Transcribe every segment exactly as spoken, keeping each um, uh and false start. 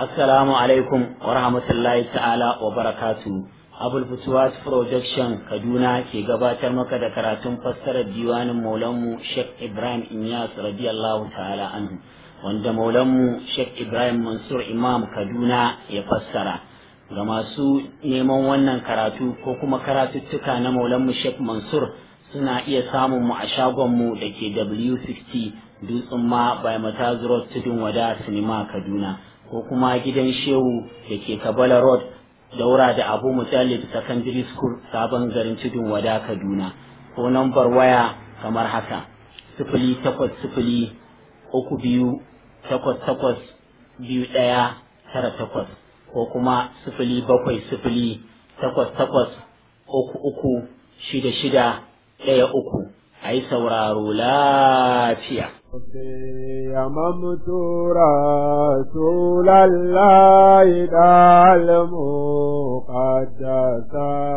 Assalamu alaikum wa rahmatullahi ta'ala wa barakatu. Abul Futuwas Production Kaduna ke gabatar maka da karatun fassarar diwanin Maulanmu Sheikh Ibrahim Inyas radiyallahu ta'ala anhu, wanda Maulanmu Sheikh Ibrahim Mansur Imam Kaduna ya fassara. Ga masu neman wannan karatu ko kuma karatuttuka na Maulanmu Sheikh Mansur suna iya samun mu a shagonmu da ke W sittin Dutsen ma by Mataz Road Tudun Wada Sinima Kaduna, ko kuma gidan Shehu da ke Kabala Road daura da Abu Mutallib Secondary School sabon garin Tudun Wada Kaduna, ko nambar waya kamar haka sifili takwas sifili uku biyu takwas takwas biyu ɗaya tara takwas, ko kuma sifili bakwai sifili takwas takwas uku uku shida shida ɗaya uku. A yi sauraro lafiya. يممت رسول الله المقدس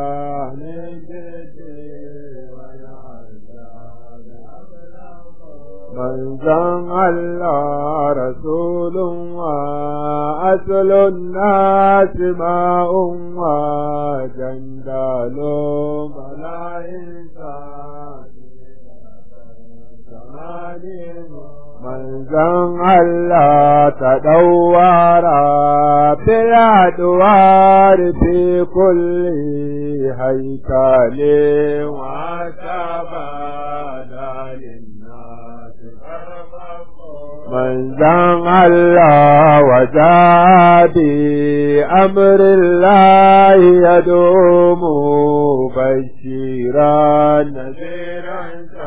من زن الله رسول وأصل الناس ماء وجندال بلا إنسان من زن الله تدور بالأدوار في كل هيكل وتبادل للناس من زن الله وجاء بأمر الله يدوم بشيرا نذيرا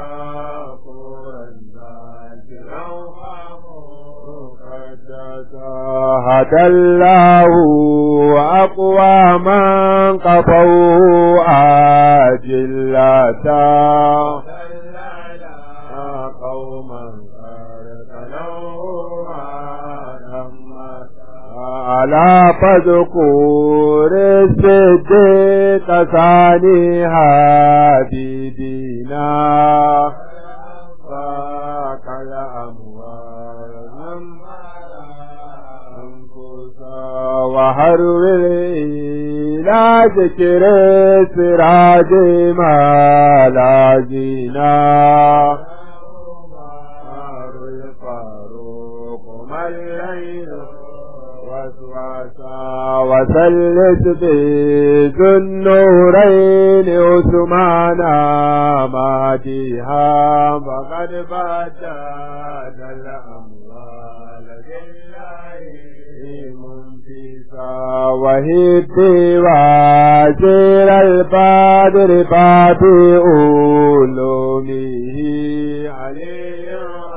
هدى الله أقواما قفوا أجلة قوما على فذكور الصديق ثانيها بدينا فاكل أموال وهرولي لا ذكر سراج ما لا زينا الفاروق ما الليل وسواسا وثلث بذ النورين عثمانا ماديها فقد بدل الأموال لله وهدي واسير البادر بابي علومه علي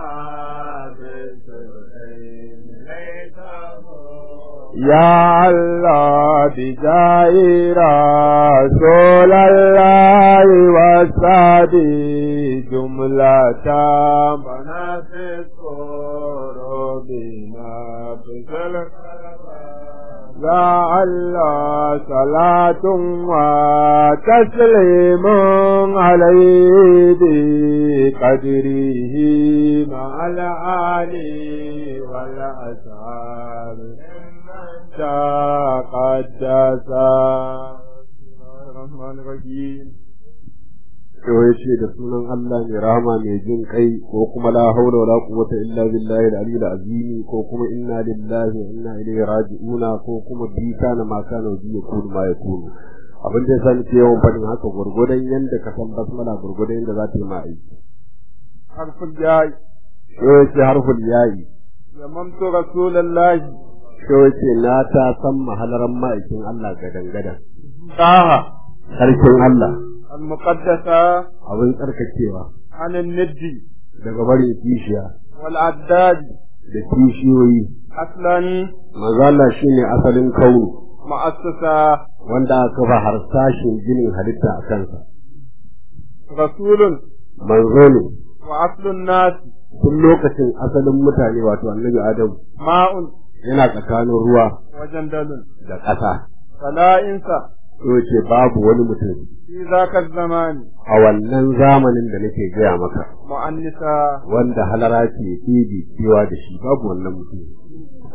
يا الله بجاي رسول الله وسادي جملة بنات قربنا بسلك يا الله صلاة وتسليم عليه بقدره مع الآل والأصحاب تقدسا الرحمن الرحيم. to yace da sunan Allah mai rahama mai jin kai, ko kuma la haula wala quwwata illa billahi al-aliyyil azim, ko kuma inna lillahi wa inna ilaihi raji'una, ko kuma bi kana ma kana bi yakun ma yakun. Abin da yasa nake yawan fadin haka gurgudan yanda ka san basmala gurgudan yanda za ta yi ma aiki. Harful ya'i, to yace harful ya'i yamamtu rasulullahi, to yace na ta san mahalaran ma'aikin Allah gadan gadan. Taha sarkin Allah المقدسة abin tsarkakewa عن الند daga barin kishiya wal addad da kishiyoyi. Aslan mazalla shine asalin kauni, ma'assasa wanda aka ba harsashin ginin halitta a kansa. Rasulun manzo ne, wa aslun nas tun lokacin asalin mutane wato annabi Adam. Ma'un yana tsakanin ruwa wajen dalil da ƙasa. Fala'insa to ce babu wani mutum fi zaka zamani a wannan zamanin da nake gaya maka mu'annisa wanda halara ce ke bi cewa da shi babu wannan mutum.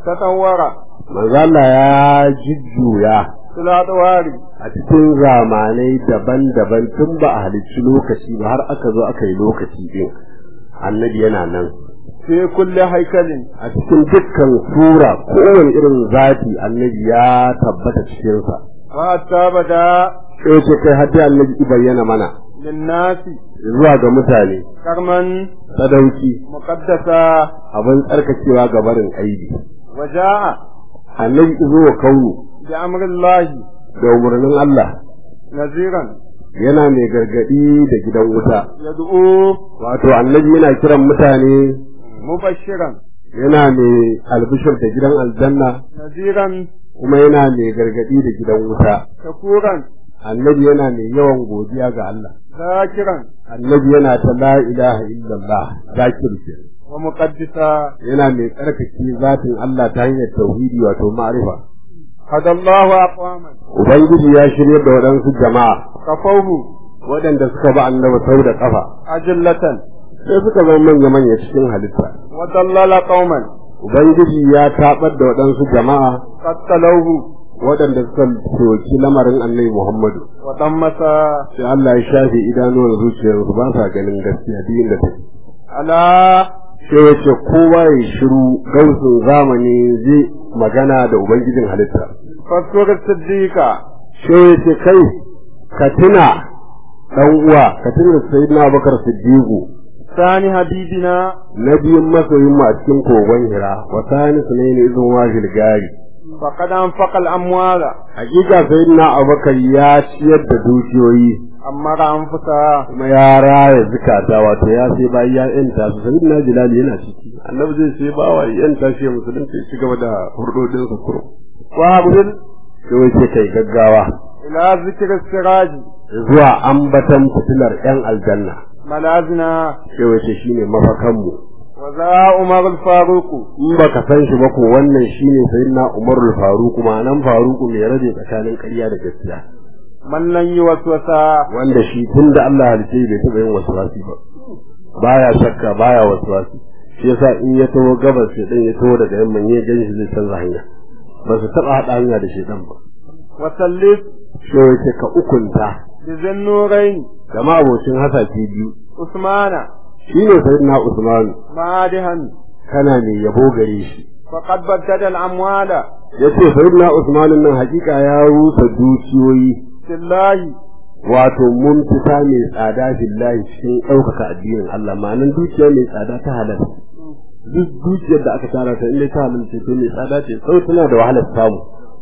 tatawara manzo Allah ya jujjuya tilatwari a cikin zamanai daban-daban tun ba a halicci lokaci ba har aka zo aka yi lokaci din annabi yana nan fi kulli haikalin a cikin dukkan sura kowane irin zati annabi ya tabbata cikin sa wa tabada sai ce kai hadda annabi bayyana mana linnasi zuwa ga mutane karman sadauki muqaddasa abin tsarkakewa ga barin aibi waja'a annabi zuwa kaunu da amrillahi da umarnin Allah naziran yana mai gargadi da gidan wuta yad'u wato annabi yana kiran mutane mubashiran yana mai albishir da gidan aljanna naziran kuma yana mai gargadi da gidan wuta shakuran annabi yana mai yawan godiya ga Allah zakiran annabi yana ta la ilaha illallah zakir ke wa muqaddisa yana mai tsarkake zatin Allah ta hanyar tauhidi wato ma'rifa hadallahu aqwaman ubangiji ya shirye da wadansu jama'a kafahu wadanda suka ba annabi sau da kafa ajillatan sai suka zama manya manya cikin halitta wa dallala qauman ubangiji ya tabar da wadansu jama'a qatalahu wadanda suka soki lamarin annabi Muhammadu wa dan masa sai Allah ya shafe idanuwan zuciyarsu ba sa ganin gaskiya din da take ala sai yace kowa ya shiru gausun zamani zai magana da ubangijin halitta fasuwar siddiqa sai yace kai ka tuna dan uwa ka tuna sayyidina Abubakar Siddiqu sani habibina nabiyin masoyin mu a cikin kogon Hira wa sani sunaini izun wajil gari faqad anfaqa al-amwala hakika sayyidina Abubakar ya ciyar da dukiyoyi amma ra anfusa kuma ya raya zakata wato ya sai bayi ya yanta su sayyidina Bilal yana ciki annabi zai sai bawa yanta shi musulunci ci gaba da hurdodin sa kuro wa abdul sai ce kai gaggawa ila zikr siraji zuwa ambatan fitilar yan aljanna malazina sai wace shine mafakan mu wa za Umar al-Faruq in baka san shi ba ko wannan shine sayyidina Umar al-Faruq ma nan Faruq mai rabe tsakanin ƙarya da gaskiya mallan yi waswasa wanda shi tunda Allah halice bai taba yin waswasi ba baya shakka baya waswasi shi yasa in ya tawo gabas sai dan ya tawo daga yamma ne gan shi zai canza hanya ba su taba hada hanya da shedan ba wa sallif shi yake ka ukunta da zannurain kama abocin hasaki biyu Usmana shi ne sayyidina Usman madihan kana ne yabo gare shi faqad baddada al-amwala yace sayyidina Usman nan hakika ya rusa dukiyoyi billahi wato mun fita mai tsada billahi cikin ɗaukaka addinin Allah ma'anan dukiya mai tsada ta halal duk dukiyar da aka tara ta inda ta halal ce to mai tsada ce sau tana da wahalar samu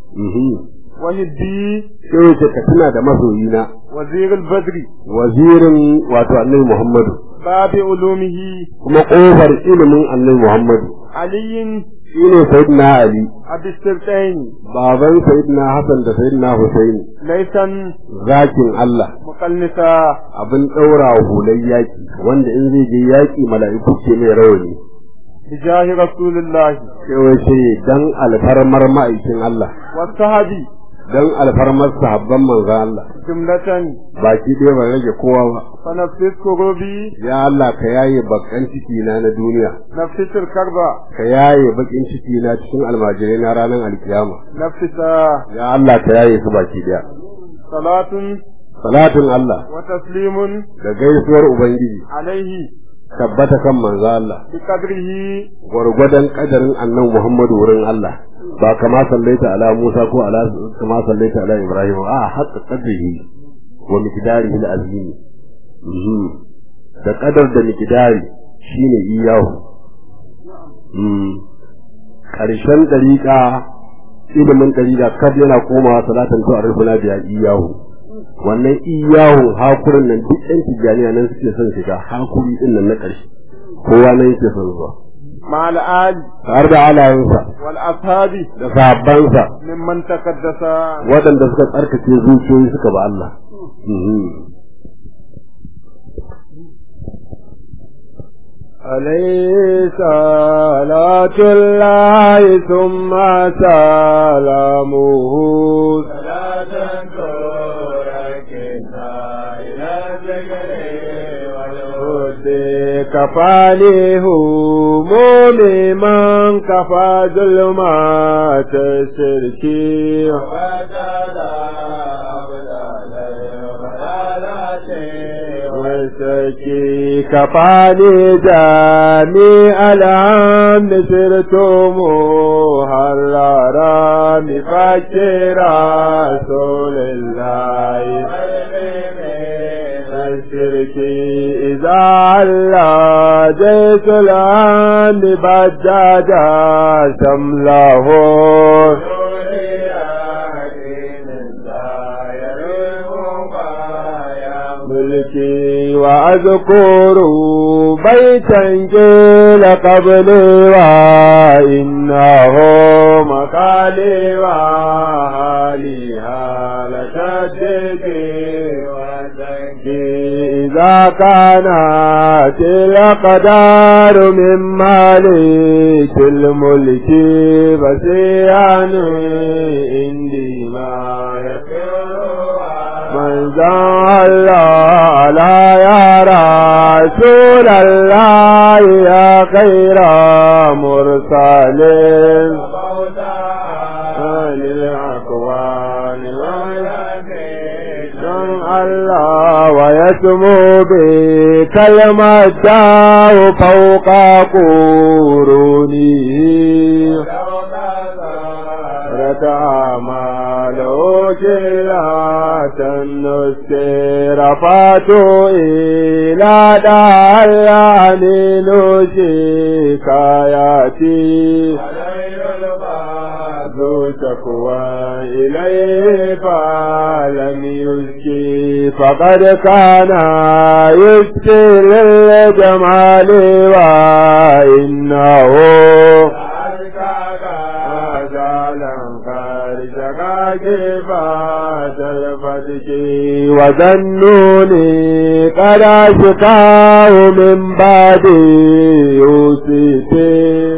wani bi sai ce ka tuna da masoyina wazirul badri wazirin wato annabi Muhammadu babi ulumihi kuma kofar ilimin annabi Muhammadu aliyin shine sayyidina Ali abisirtain baban sayyidina Hassan da sayyidina Husaini laisan zakin Allah mukallisa abin daura hulai yaki wanda in zai je yaki mala'iku ce mai rawani bijahi rasulullahi sai wace dan alfarmar ma'aikin Allah wa sahabi dan alfarmar sahabban manzon Allah jumlatan baki dai ban rage kowa ba fa nafsis kurubi ya Allah ka yaye bakan ciki na na duniya nafsisul karba ka yaye bakin ciki na cikin almajirai na ranar alkiyama nafsisa ya Allah ka yaye su baki daya salatun salatun Allah wa taslimun da gaisuwar ubangiji alaihi tabbata kan manzo Allah bi kadrihi gurgudan kadarin annabi Muhammadu wurin Allah ba kama sallaita ala Musa ko ala kama sallaita ala Ibrahim a hatta qadrihi wa miqdarihi al-azim mhm da kadar da miqdari shine iyahu mhm karshen dariqa ilimin dariqa kad yana komawa salatan to arifuna biya iyahu wannan iyahu hakurin nan duk ɗan tijaniya nan suke son shiga hakuri din nan na ƙarshe kowa nan yake son zuwa mal al har da alayensa wal ashabi da sahabbansa mimman takaddasa wadanda suka tsarkake zuciyoyi suka ba Allah alayhi salatullahi thumma salamuhu salatan turakina ila zikri wal hudi كفاني همومي من كفى ظلمات الشرك وسكي كفاني جميع العام سرتم هرارا بفكر رسول الله الشرك إذا على جيش العام بجاجا شمله ملكي وأذكر بيتا قيل قبلي وإنه مقالي وحالي هالة الدكي إذا كانت الأقدار من مالك الملك فسيان عندي ما من زال لا يرى رسول الله يا خير مرسل للأكوان الله ويسمو بكلمة داو فوق قرونه رتعماله كلا تنسكر فاتو إلى دعالاني نسيك آياتي ذو شكوى إليه فلم يسكي فقد كان يسكي للجمال وإنه زالا خارجك كفات الفتك وظنوني قد أشكاه من بعد يوسف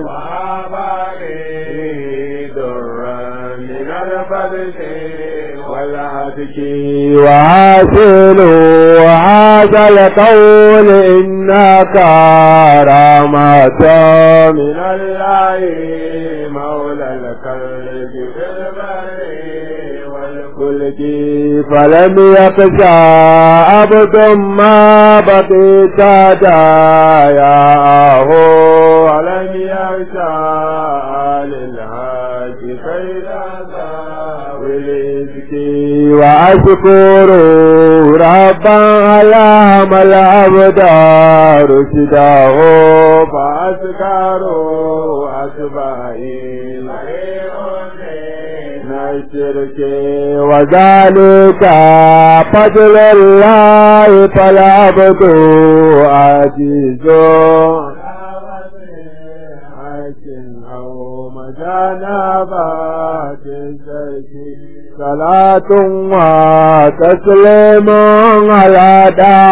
وحاصل هذا القول إنك رحمة من الله مولى الكلب في البر والفلك فلم يخشى عبد ما بقيت داياه ولم يخشى للحاج خيرا وأشكر ربا على ما العبد رشده فأذكر أسبائي نشرك وذلك فضل الله فالعبد عزيز أو مجانبات الشرك صلاة وتسليم على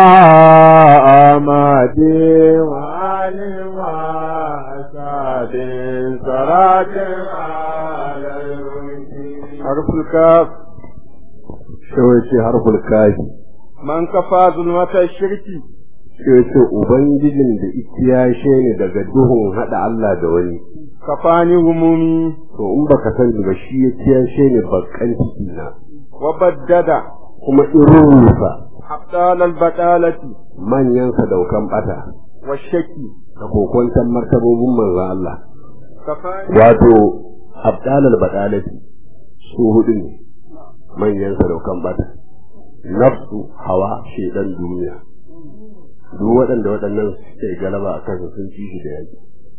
دامات وآل وأصحاب صلاة على حرف الكاف شويتي حرف الكاف من كفى ظلمة الشرك شويتي ubangijin da ikiyashe ne daga duhun hada Allah da wani kafani humumi to in baka sani ba shi ya kiyashe ne bakan ciki na wa baddada kuma irufa abdal al batalati manyan sadaukan bata wa shaki da kokontan martabobin manzon Allah wato abdal al batalati su hudu ne manyan sadaukan bata nafsu hawa shedan duniya duk waɗanda waɗannan suke galaba akan sun ci shi da yaki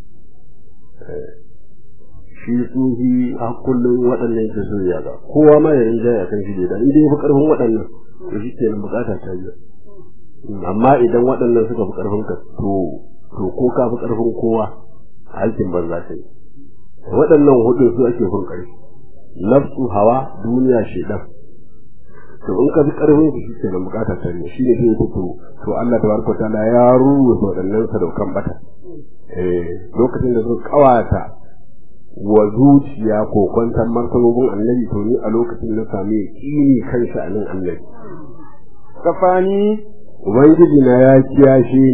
shi tsuhi a kullum waɗannan ke so ya ga kowa ma ya rinjaye a kan shi da inda ya fi ƙarfin waɗannan to shi ke bukata ta yi amma idan waɗannan suka fi ƙarfin ka to to ko ka fi ƙarfin kowa aikin banza ka yi waɗannan hudun su ake fin ƙarfi nafsu hawa duniya shedan to in ka fi ƙarfin su shi ke bukata ta yi shi ne sai to to Allah tabaraka ta'ala ya ruwa waɗannan sadaukan bata eh lokacin da suka kawata wa zuciya ko kwantar martabobin annabi to ni a lokacin na sami kini kan sha'anin annabi kafani ubangiji na ya kiyashe ni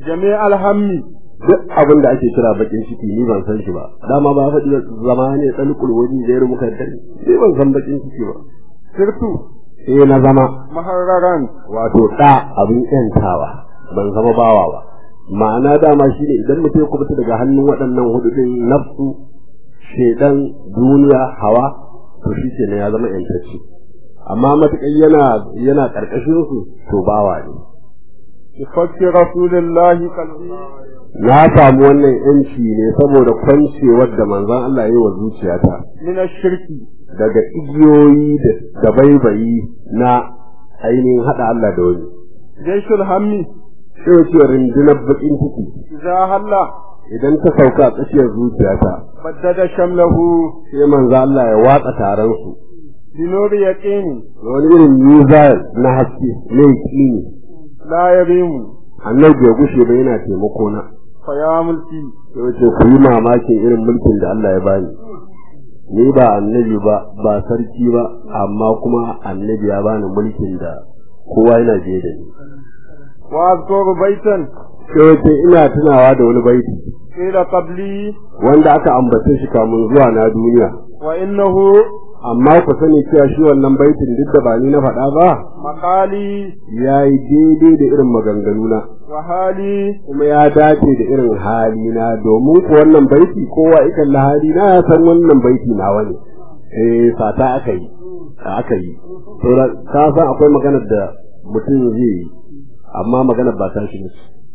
jami' alhammi duk abin da ake kira bakin ciki ni ban san shi ba dama ba faɗi zama ne dan kulwani da rubuka dai ni ban san bakin ciki ba sirtu eh na zama maharraran wato da abin yantawa ban zama bawa ba ma'ana dama shine idan mutum ya kubuta daga hannun waɗannan hudu din nafsu shedan duniya hawa to shi ke ya zama yantacce amma matakai yana yana karkashin su to bawa ne ifakki rasulullahi kalbi na samu wannan yanci ne saboda kwancewar da manzon Allah ya yi wa zuciyata min shirki daga igiyoyi da baibayi na ainihin hada Allah da wani jaishul hammi sai ce rindinar bakin ciki za halla idan ta sauka a tsakiyar zuciyata baddada shamlahu sai manzo Allah ya watsa taron su dinori yaqini wani irin mizal na haske ne kini la yabimu annabi ya gushe ba yana taimako na fa ya mulki sai ce ku yi mamakin irin mulkin da Allah ya bani ni ba annabi ba ba sarki ba amma kuma annabi ya bani mulkin da kowa yana je da ni wa azkuru baitan sai ce ina tunawa da wani baiti ila qabli wanda aka ambace shi kamun zuwa na duniya wa innahu amma ku sani cewa shi wannan baitin duk da ba ni na faɗa ba maqali yayi daidai da irin maganganu na wa hali kuma ya dace da irin hali na domin ku wannan baiti kowa ikan hali na ya san wannan baiti na wani eh fata aka yi aka yi to ka san akwai maganar da mutum zai yi amma maganar ba ta shi ne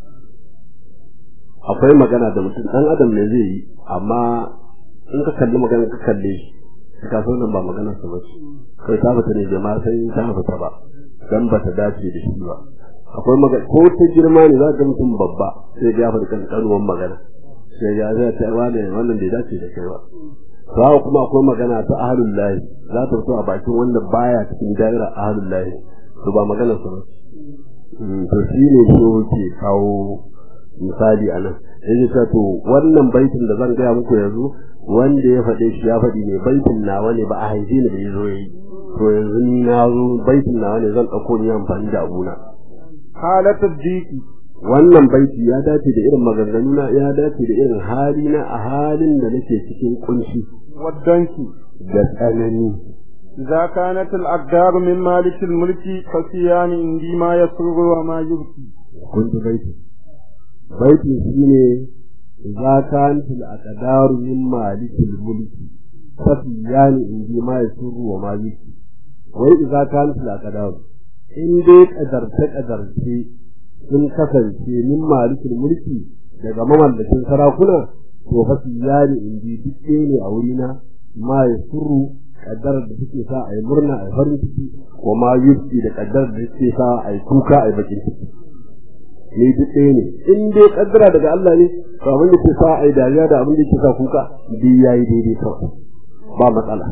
akwai magana da mutum dan adam ne zai yi amma in ka kalli magana ka kalle shi ka san nan ba maganar sa ba kai ta fita ne jama'a sai ta fita ba dan ba ta dace da shi ba akwai magana ko ta girma ne za ka mutum babba sai ya faɗi kan kanuwan magana sai ya ga ta wani wannan bai dace da kai ba sai kuma akwai magana ta ahlul lahi za ta fito a bakin wanda baya cikin da'irar ahlul lahi to ba maganar sa ba to shi ne so ke kawo misali anan yace ta to wannan baitin da zan ga muku yanzu wanda ya faɗe shi ya faɗi ne baitin nawa ne ba a haife ni da yazo yi to yanzu ni na zo baitin nawa ne zan dauko ni amfani da abuna halatu diki wannan baiti ya dace da irin maganganuna ya dace da irin hali na a halin da nake cikin kunshi waddanki da tsanani إذا كانت الأقدار من مالك الملك فسيان عندي ما يسر وما يبكي كنت بيتي بيتي سيني إذا كانت الأقدار من مالك الملك فسيان عندي ما يسر وما يبكي وإذا كانت الأقدار إن ديك أدرتك أدرتي sun kasance min malikin mulki daga mamallakin sarakuna to fasiyani indi duk ne a wurina ma yasuru kaddar da take sa ai murna ai farin ciki ko ma yuki da kaddar da take sa ai kuka ai bakin ciki ne duk ne in dai kaddara daga Allah ne to abin da ke sa ai dariya da abin da ke sa kuka bi yayi daidai kawai ba matsala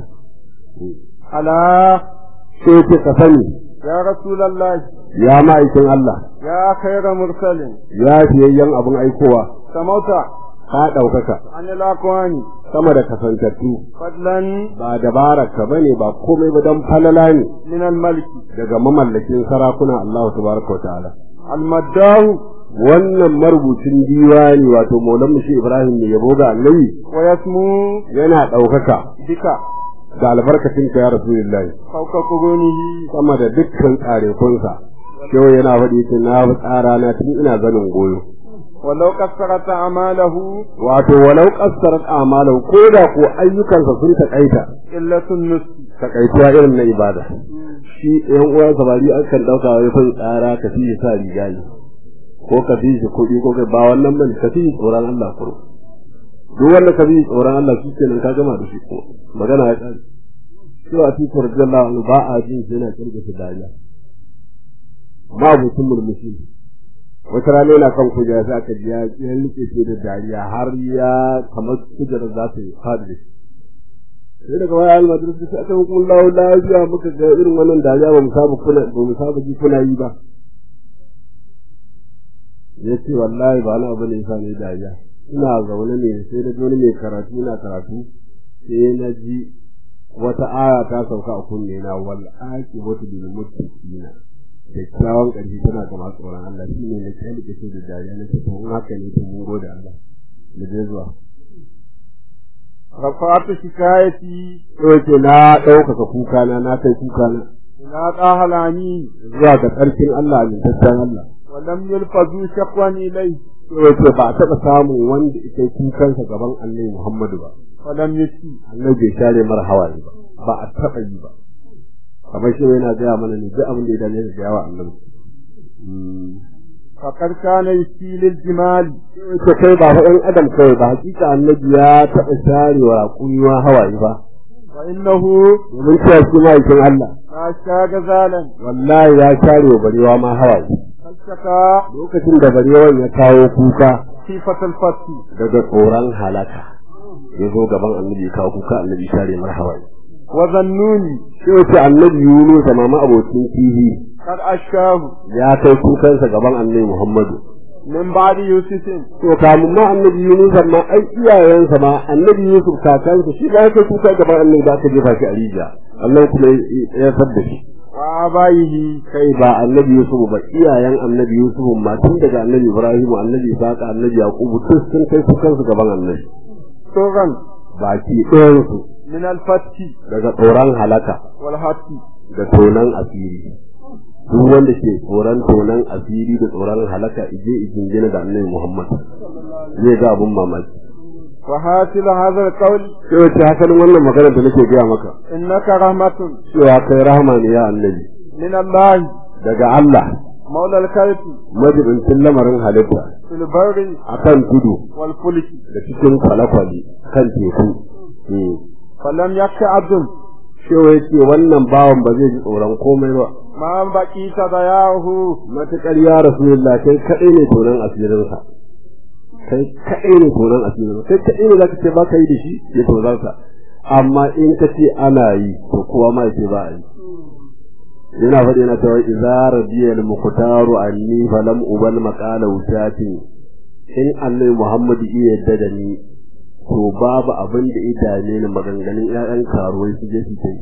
ala sai ce ka sani ya rasulullahi ya ma'aikin Allah ya khairu mursalin ya fiyayyan abun aikowa samauta ka daukaka an lakwani sama da kasantattu fadlan ba dabaraka bane ba komai ba dan falala ne min al-maliki daga mamallakin sarakuna Allah tabaaraka wa ta'ala al-maddahu wannan marubucin diwani wato maulan mushi Ibrahim ne yabo ga Annabi wa yasmu yana daukaka duka da albarkacin ka ya rasulullahi sauka kubunihi sama da dukkan tsarekunsa yau yana faɗi tun na tsara na tun ina zanin goyo walau kassarat a'malahu wato walau kassarat a'malahu ko da ko ayyukansa sun takaita illatun nus takaituwa irin na ibada shi ɗan uwan sabari an kan dauka wai fa tsara ka fi sa rigali ko ka fi shi kuɗi ko ka ba wannan ban ka fi tsoron Allah kuro duk wanda ka fi tsoron Allah shi kenan ka gama da shi ko magana ya kare to a cikin radiyallahu ba a jin yana kirgata dariya ba mutum murmushi wata rana yana kan kujera sai aka ji ya rike shi da dariya har ya kamar kujera za ta yi fadi sai daga waya almadris sai aka hukun lawo lafiya muka ga irin wannan dariya ba mu saba kuna ba mu saba ji kuna yi ba yace wallahi ba na bane yasa ne dariya ina zaune ne sai da wani mai karatu ina karatu sai na ji wata aya ta sauka a kunne na wal aqibatu lil muttaqina kyakkyawan ƙarfi tana ga masu tsoron Allah shi ne na kai da kake da dariya na cikin in haka ne to mun gode Allah mu je zuwa rafatu shikayati to na ɗaukaka kuka na na kai kuka na ina qahalani zuwa ga tsarkin Allah ne tattan Allah walam yulfazu shaqwan ilai to ba taɓa samun wanda ita kukansa gaban Annabi Muhammadu ba walam yasi Annabi bai share mar hawaye ba ba a taɓa yi ba kamar shi yana gaya mana ne duk abin da ya dame da yawa Annabi fakar kana yusilil jimal to kai ba fa ɗan adam kai ba hakika Annabi ya taɓa sharewa kunywa hawaye ba wa innahu mun ce shi ma yakin Allah ma shaga zalan wallahi ya sharewa barewa ma hawaye falsaka lokacin da barewan ya kawo kuka sifatul fati daga tsoron halaka ya zo gaban Annabi ya kawo kuka Annabi share mar hawaye wa zannuni sai wace Annabi Yunus da mama abokin kihi kad ashahu ya kai kukansa gaban Annabi Muhammadu min ba'di yusufin to kamun ma Annabi Yunus ma ai iyayensa ma Annabi Yusuf kakansa shi ba kai kuka gaban Annabi ba ka jefa shi a rijiya Allah kuma ya sabda shi wa abayihi kai ba Annabi Yusuf ba iyayen Annabi Yusuf ma tun daga Annabi Ibrahim Annabi Isaka Annabi Yaqub duk sun kai kukansu gaban Annabi to ran baki ɗayan su min al-fati daga tsoron halaka wal hati da tonan asiri duk wanda ke tsoron tonan asiri da tsoron halaka ije ijingina da Annabi Muhammad zai ga abun mamaki wa hasil hadha al-qawl sai wace hasalin wannan magana da nake gaya maka innaka rahmatun cewa kai rahama ne ya Annabi min Allah daga Allah maula al-kayfi majibincin lamarin halitta fil barri akan tudu wal fulki da cikin kwale-kwale kan teku falam yakka abdun cewa yake wannan bawan ba zai ji tsoron komai ba ma baki ta dayahu matukar ya rasulullah kai kadai ne tonan asirinsa kai kadai ne tonan asirinsa kai kadai ne zaka ce ba ka yi da shi ya tozar sa amma in ka ce ana yi to kowa ma yake ba a yi yana faɗi yana cewa idza radiyal muqtaru anni falam ubal maqala wutati in annabi muhammadu iya yadda da ni to babu abin da ya dame ni maganganun ƴaƴan karuwai su je su kai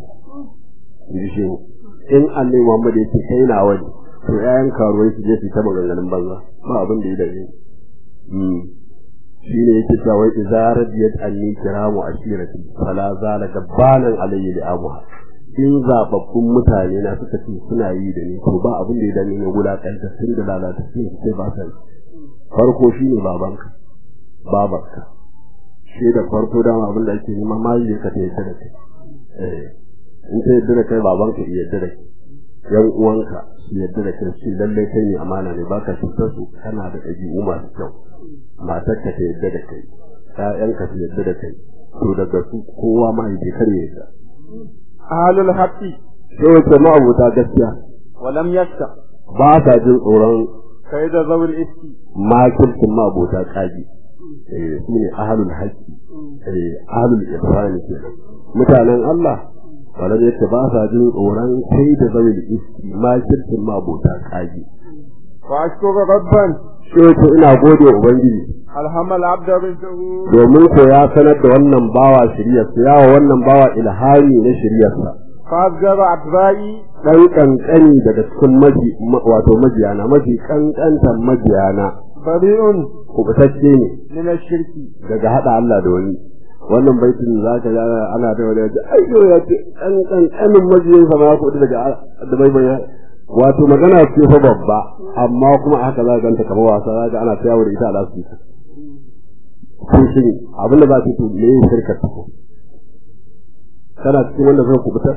shi in annabi muhammadu ya ce kai na wani to ƴaƴan karuwai su je su ta maganganun banza ba abin da ya dame ni shi ne yake cewa idza radiyat anni kiramu ashirati fala zala gabanan alayhi li abuha in zababbun mutane na suka ce suna yi da ni to ba abin da ya dame ni wulakanta sun da lalata sun sai ba sai farko shine babanka babarka shi da farko dama abin da ake nema ma yi ka ta yadda da kai eh in ta yadda da kai babanka ya yadda da kai yan uwanka su yadda da kai shi lalle kai ne amana ne baka cutar su kana da ɗabi'u masu kyau matarka ta yadda da kai ƴaƴanka su yadda da kai to daga su kowa ma ya kare yadda ahlul haqqi sai wace ma abota gaskiya walam yakka ba sa jin tsoron kai da zawul iski makirkin ma abota kaji eh su ne ahlul haqqi eh ahlul ibrani kenan mutanen Allah wala ne ta ba sa jin tsoron kai da zawul iski makirkin ma abota kaji wa ashkuru rabban sai to ina gode wa ubangiji alhamal abda rizqu domin ko ya sanar da wannan bawa shiriyarsa yawa wannan bawa ilhami na shiriyarsa fazgara atba'i dan kankani daga cikin maji wato majiyana maji kankantan majiyana bari'un kubutacce ne min ash-shirki daga hada Allah da wani wannan baitin zaka ga ana da wani ai yo ya ce dan kankanin majiyin sa ma ko daga da bai bai wato magana ce fa babba amma kuma haka za ka ganta kamar wasa za ka ana tayawo da ita a lasu ko shi abinda ba su ne shirka ta ko kana cikin wanda zai kubutar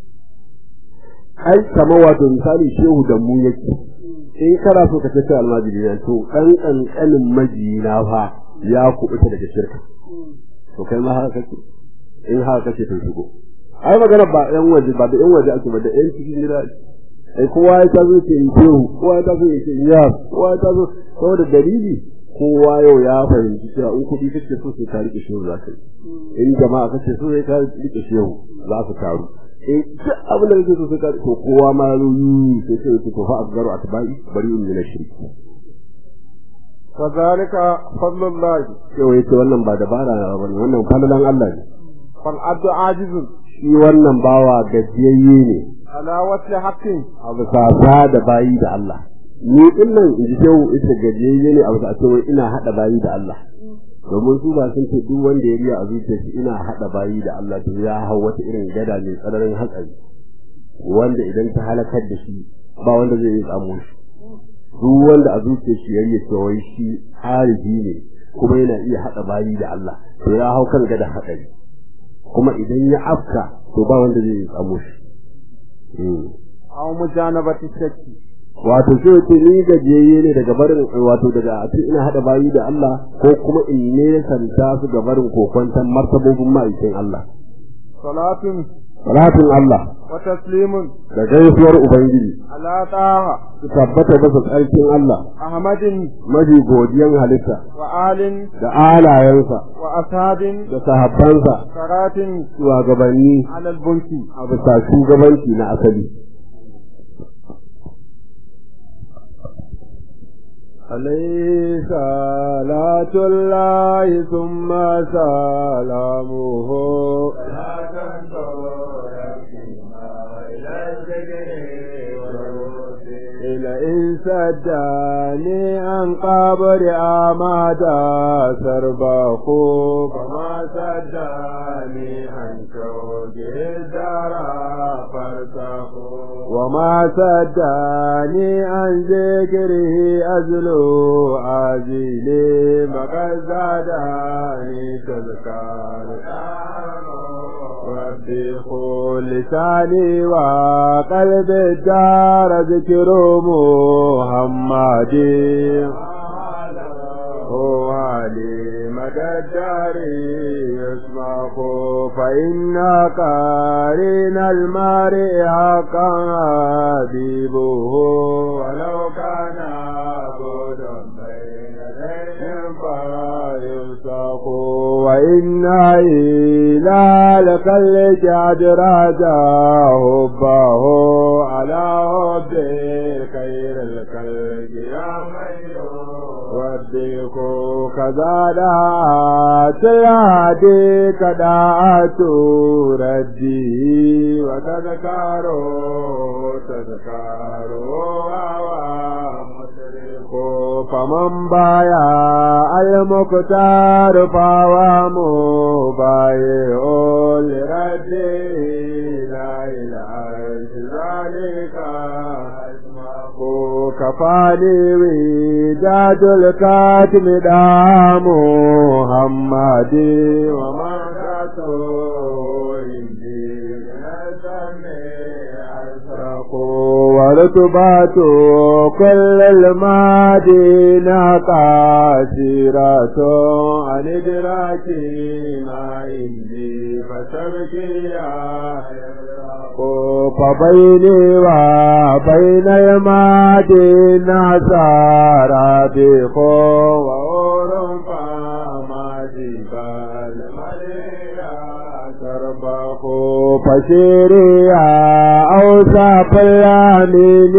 ai kamar wato misali shehu da mu yake in kana so ka tafi almajiri ne to dan kankanin majina fa ya kubuta daga shirka to kai ma haka kake in haka kake to shigo ai magana ba yan waje ba da yan waje ake ba da yan cikin gida ai kowa ya tazo ce in shehu kowa ya tazo ce in ya kowa ya tazo saboda dalili kowa yau ya fahimci cewa in kuɗi kake so sai ka rike shehu za ka yi in jama'a kace so sai ka rike shehu za su taru in duk abin da kake so sai ka to kowa ma yi sai sai to fa asgaru atba'i bari in na shirki kazalika fadlullah yau yace wannan ba dabara na bane wannan falalan Allah ne fal abdu ajizun shi wannan bawa gajiyayye ne على وصل حق abu sasa da bayi da Allah ni din nan in ji shehu ita gajiyayye ne abu da cewa ina hada bayi da Allah domin su ba sun ce duk wanda ya riya a zuciyarsa ina hada bayi da Allah to ya hau wata irin gada mai tsananin hatsari wanda idan ta halakar da shi ba wanda zai yi tsamo shi duk wanda a zuciyar shi yayi cewa shi harifi ne kuma yana iya hada bayi da Allah to ya hau kan gada hatsari kuma idan ya afka to ba wanda zai yi tsamo shi aw mujanabati shakki wato sai ce ni gajiyayye ne daga barin wato daga a ina hada bayi da Allah ko kuma in ne santa su ga barin kokwantan martabobin ma'aikin Allah salatun salatun Allah wa taslimun da gaisuwar ubangiji ala taha su tabbata da tsarkin Allah ahmadin maji godiyan halitta wa alin da alayensa wa ashabin da sahabbansa karatin shugabanni ala albunki a bisa shugabanci na asali عليه صلاة الله ثم سلامه إلى إن سداني عن قبر أماد سربه فما سداني عن شوق الدرى فرسه وما سداني عن ذكره أزلو عزيلي مقد زاداني تذكار ربي قل لساني وقلب الدار ذكر محمدي هو علي مدى الدار يسمعه فإن قارن المرء حقا حبيبه ولو كان عبدا بين يديهم فيلصق وإن إلى لكلك أدراجا حبه على حب خير الكلك يا خير وديك كذا دعات الهدي كدعات ردي وتذكروا تذكروا فمن بايع المختار فهو مبايع لرده لا إله إلا ذلك كفاني وداد الكاتم دام محمد وما ورتبات كل المدينة قاسرة عن إدراكي ما عندي فسبكي فبيني وبين المدينة سارابق وأورم فما جبال مدينة تربق فشيري أوصاف الأمين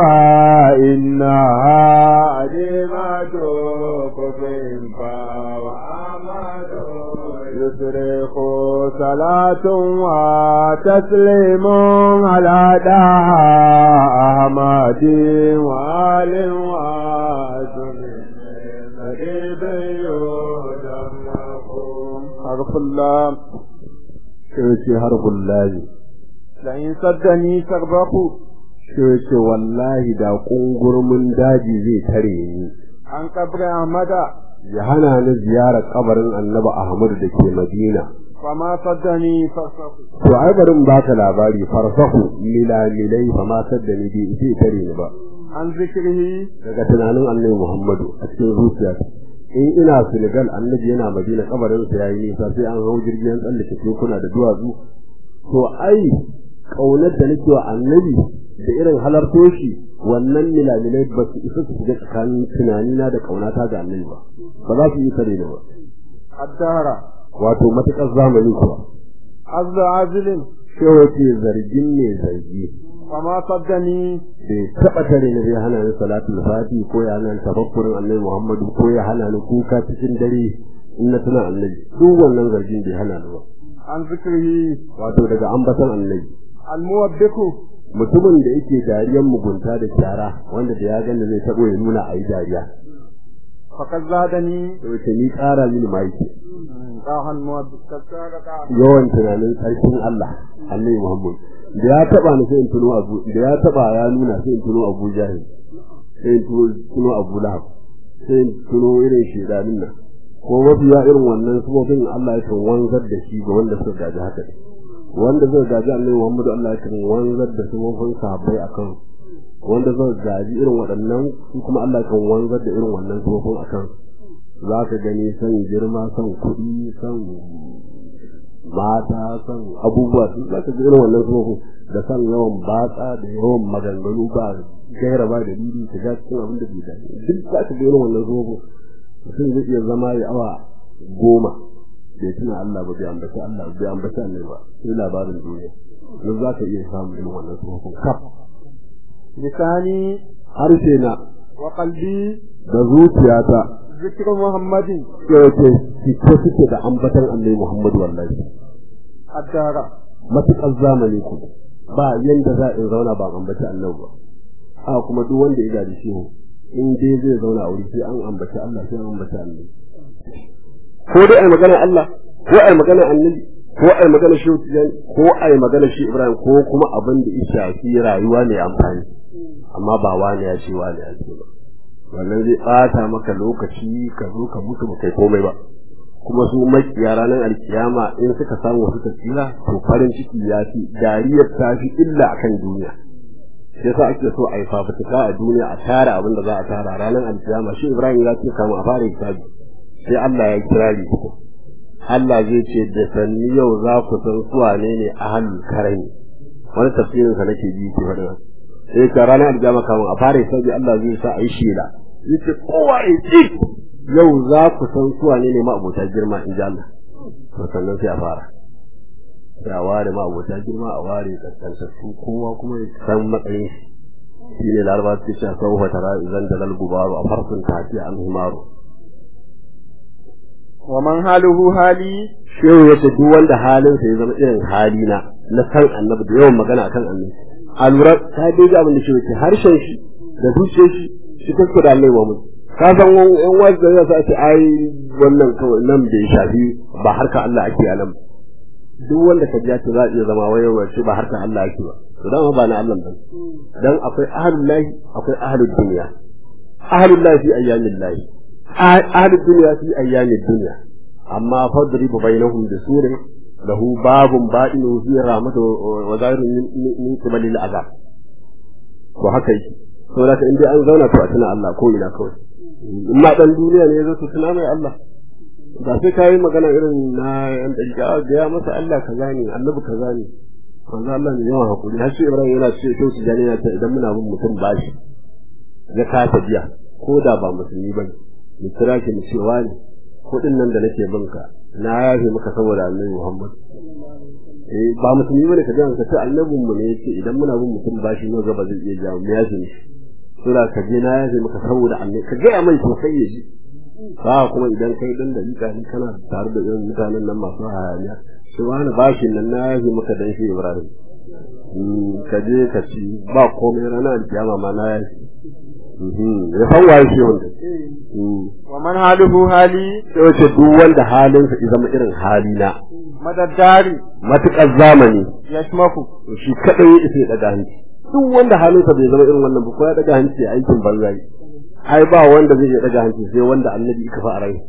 وإنها عديمة كفين فوأمد يسرق صلاة وتسليم على دعاء أحمد وآل وآسم نجيب يودمكم حرف الله شوشي حرف الله لئن صدني سربه شوشي والله دا قنقرمن داجي زي تريني عن قبر أحمد ya hana ni ziyarar kabarin Annabi Ahmad da ke Madina. Fama saddani farsahu. To ai bari in baka labari farsahu milamilai fama saddani bai ise tare ni ba. An zikrihi daga tunanin Annabi Muhammadu a cikin zuciyata. In ina Senegal Annabi yana Madina kabarin sa yayi nisa sai an hau jirgin tsallake tekuna da duwatsu. To ai kaunar da nake wa Annabi da irin halarto shi wannan milamilai ba su isa su shiga tsakanin tunanina da kaunata ga Annabi ba. Ba za su yi tare da ba. Addara wato matakar zamani kuwa. Azza azilin cewa ce zargin ne zargi. Fama saddani bai taɓa tare ni bai hana ni salatul fati ko ya hana ni tafakkurin Annabi Muhammadu ko ya hana ni kuka cikin dare in na tuna Annabi. Duk wannan zargin bai hana ni ba. An zikrihi wato daga ambatan Annabi. Al-muwabbiku mutumin da yake dariyar mugunta da kyara wanda da ya ganda zai tabo ya nuna ayi dariya faqad zadani to ce ni ƙara mini ma yake qahan muwaddaka yawan tunanin sarkin Allah Annabi Muhammad da ya taba ni sai in tuno Abu da ya taba ya nuna sai in tuno Abu Jahil sai in tuno Abu Lahab sai in tuno irin shedanin nan ko wasu ya irin wannan sabobin Allah ya kan wanzar da shi ga wanda suka gaji haka wanda zai gaji Annabi Muhammad Allah ya kan wanzar da sabobin sahabbai akan wanda zai gaji irin waɗannan su kuma Allah kan wanzar da irin wannan sabobin akan za ka gani san girma san kuɗi san mata san abubuwa sun za ka ga irin wannan sabobin da san yawan batsa da yawan maganganu ba gaira ba da didi ta ga cikin abin da bai dace duk za ka ga irin wannan sabobin mutum zai iya zama ya awa goma bai tuna Allah ba bai ambaci Allah bai ambaci Allah ba sai labarin duniya don za ka iya samun irin wannan sabobin kaf lisani harshe na wa qalbi da zuciyata zikru muhammadin yake cike suke da ambatan Annabi Muhammad wallahi addara matuƙar zamani ku ba yanda za in zauna ba ambaci Annabi ba a kuma duk wanda ya gadi shi in dai zai zauna a wuri sai an ambaci Allah sai an ambaci Annabi ko dai ai magana Allah ko ai magana Annabi ko ai magana shi ko ai magana shi Ibrahim ko kuma abin da ya shafi rayuwa ne amfani amma ba wani ya ce wani ya ce ba wannan zai ɓata maka lokaci ka zo ka mutu ba kai komai ba kuma su makiya ranar alkiyama in suka samu wasu tsira to farin ciki ya fi dariyar ta fi illa akan duniya yasa ake so a yi fafutuka a duniya a tara abin da za a tara ranar alkiyama shi Ibrahim ya ce kama a fara hisabi sai Allah ya kira ni Allah zai ce da sanni yau za ku san su wane ne ahlul karami wani tafsirin sa nake ji ke faɗa sai ka ranar alkiyama kama a fara hisabi Allah zai sa a yi shela yace kowa ya ci yau za ku san su wane ne ma abota girma in ji Allah to sannan sai a fara da ware ma abota girma a ware kaskantattu kowa kuma ya san matsayin shi ne laraba su ce sau fatara idan da lalgubaru a farkon tafi an himaru wa man haluhu hali shehu yace duk wanda halinsa ya zama irin halina na san annabi da yawan magana akan annabi a lura ta dai ga abin da shi yake harshen shi da zuciyar shi shi take da Allah Muhammad ka san yan wasu da za su ce ai wannan kawai nan bai shafi ba harka Allah ake a nan duk wanda ka ji ta za iya zama wayo wace ba harka Allah ake ba to dan ba na Allah ba dan akwai ahlul lahi akwai ahlul dunya ahlul lahi fi ayyamil lahi ahlul dunya fi ayyamid dunya amma fadribu bainahum bisurin lahu babun ba'inu fi rahmatu wa zairun min qibalil azab ko haka yake to da in dai an zauna to a tuna Allah ko ina kawai in ma dan duniya ne yazo to tuna mai Allah ba sai kai magana irin na yan dalika ga ya masa Allah kaza ne annabi kaza ne manzo Allah ne yawan hakuri har shi Ibrahim yana ce to su jani ta idan muna bin mutum bashi ga ka tabiya ko da ba musulmi bane mu kira ki mu cewa ne kudin nan da nake binka na yafe maka saboda Annabi Muhammad eh ba musulmi bane ka ga ka ce annabin mu ne yace idan muna bin mutum bashi ne gaba zai iya jawo mu yafe ne sura ka je na yafe maka saboda Annabi ka ga mai sosai yaji ba kuma idan kai dan da ika ni kana tare da irin mutanen nan masu hayaniya shi wani bashin nan na yafe maka dan shi Ibrahim ka je ka ci ba komai ranar kiyama ma na yafe ya san waye shi wanda wa man haluhu hali sai wace duk wanda halinsa ya zama irin halina madaddari matukar zamani yashmaku shi kadai ya isa daga hanci duk wanda halinsa bai zama irin wannan ba ko ya daga hanci aikin banza ne ai ba wanda zai daga hanci sai wanda annabi ka fa a rai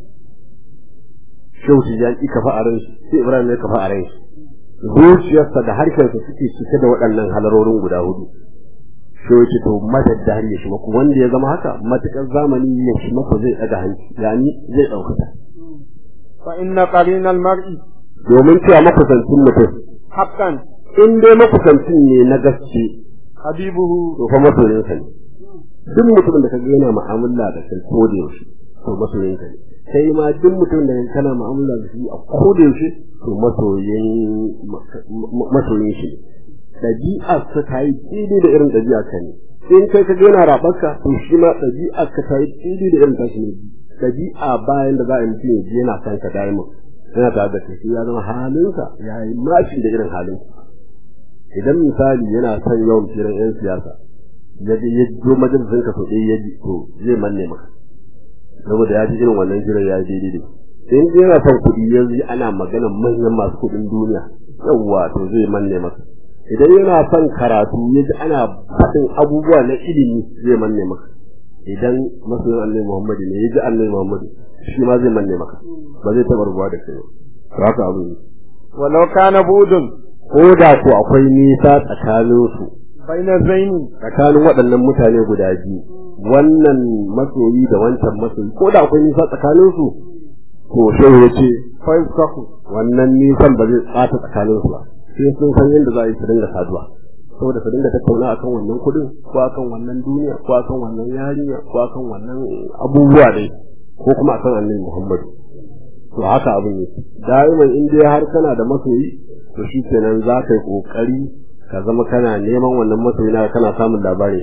shehu tijan ka fa a rai sai Ibrahim ya ka fa a rai zuciyarsa da harshensa suke cike da waɗannan halarorin guda hudu sai yake to madaddari ya shiga wanda ya zama haka matakar zamani ya shi maka zai daga hanci yani zai daukata fa inna qarina al-mar'i domin cewa makusancin mutum haqqan in dai makusancin ne na gaske habibuhu to fa masoyin sa ne duk mutumin da kaga yana mu'amala da kai ko da yaushe to masoyin ka ne sai ma duk mutumin da kana mu'amala da shi a ko da yaushe to masoyin masoyin shi ɗabi'ar ka ta yi tsidi da irin ɗabi'a ka ne in kai ka gina raɓarka to shi ma ɗabi'ar ka ta yi tsidi da irin tashi ne ɗabi'a bayan da za a mutum ya yana kan ka daima yana tare da kai ya zama halinka ya yi mashi da irin halinka idan misali yana son yawan firan yan siyasa ya je ya zo majalisin ka so ya ji to zai manne maka saboda ya ji irin wannan jiran ya ji daidai in dai yana son kuɗi yanzu ana magana manyan masu kuɗin duniya yawwa to zai manne maka idan yana son karatu ya ji ana faɗin abubuwa na ilimi zai manne maka idan masoyin annabi Muhammad ne ya ji annabi Muhammad shi ma zai manne maka ba zai taɓa rubuwa da kai ba haka abu ne walau kana budun ko da ko akwai nisa tsakanin su baina zaini tsakanin waɗannan mutane guda biyu wannan masoyi da wancan masoyi ko da akwai nisa tsakanin su to sai ya ce fa yusaku wannan nisan ba zai tsata tsakanin su ba sai sun san yadda za a yi su dinga saduwa saboda su dinga tattauna akan wannan kudin ko akan wannan duniya ko akan wannan yarinya ko akan wannan abubuwa dai ko kuma akan annabi Muhammadu to haka abin yake daiman in dai har kana da masoyi to shi kenan za ka yi kokari ka zama kana neman wannan masoyi na kana samun labarin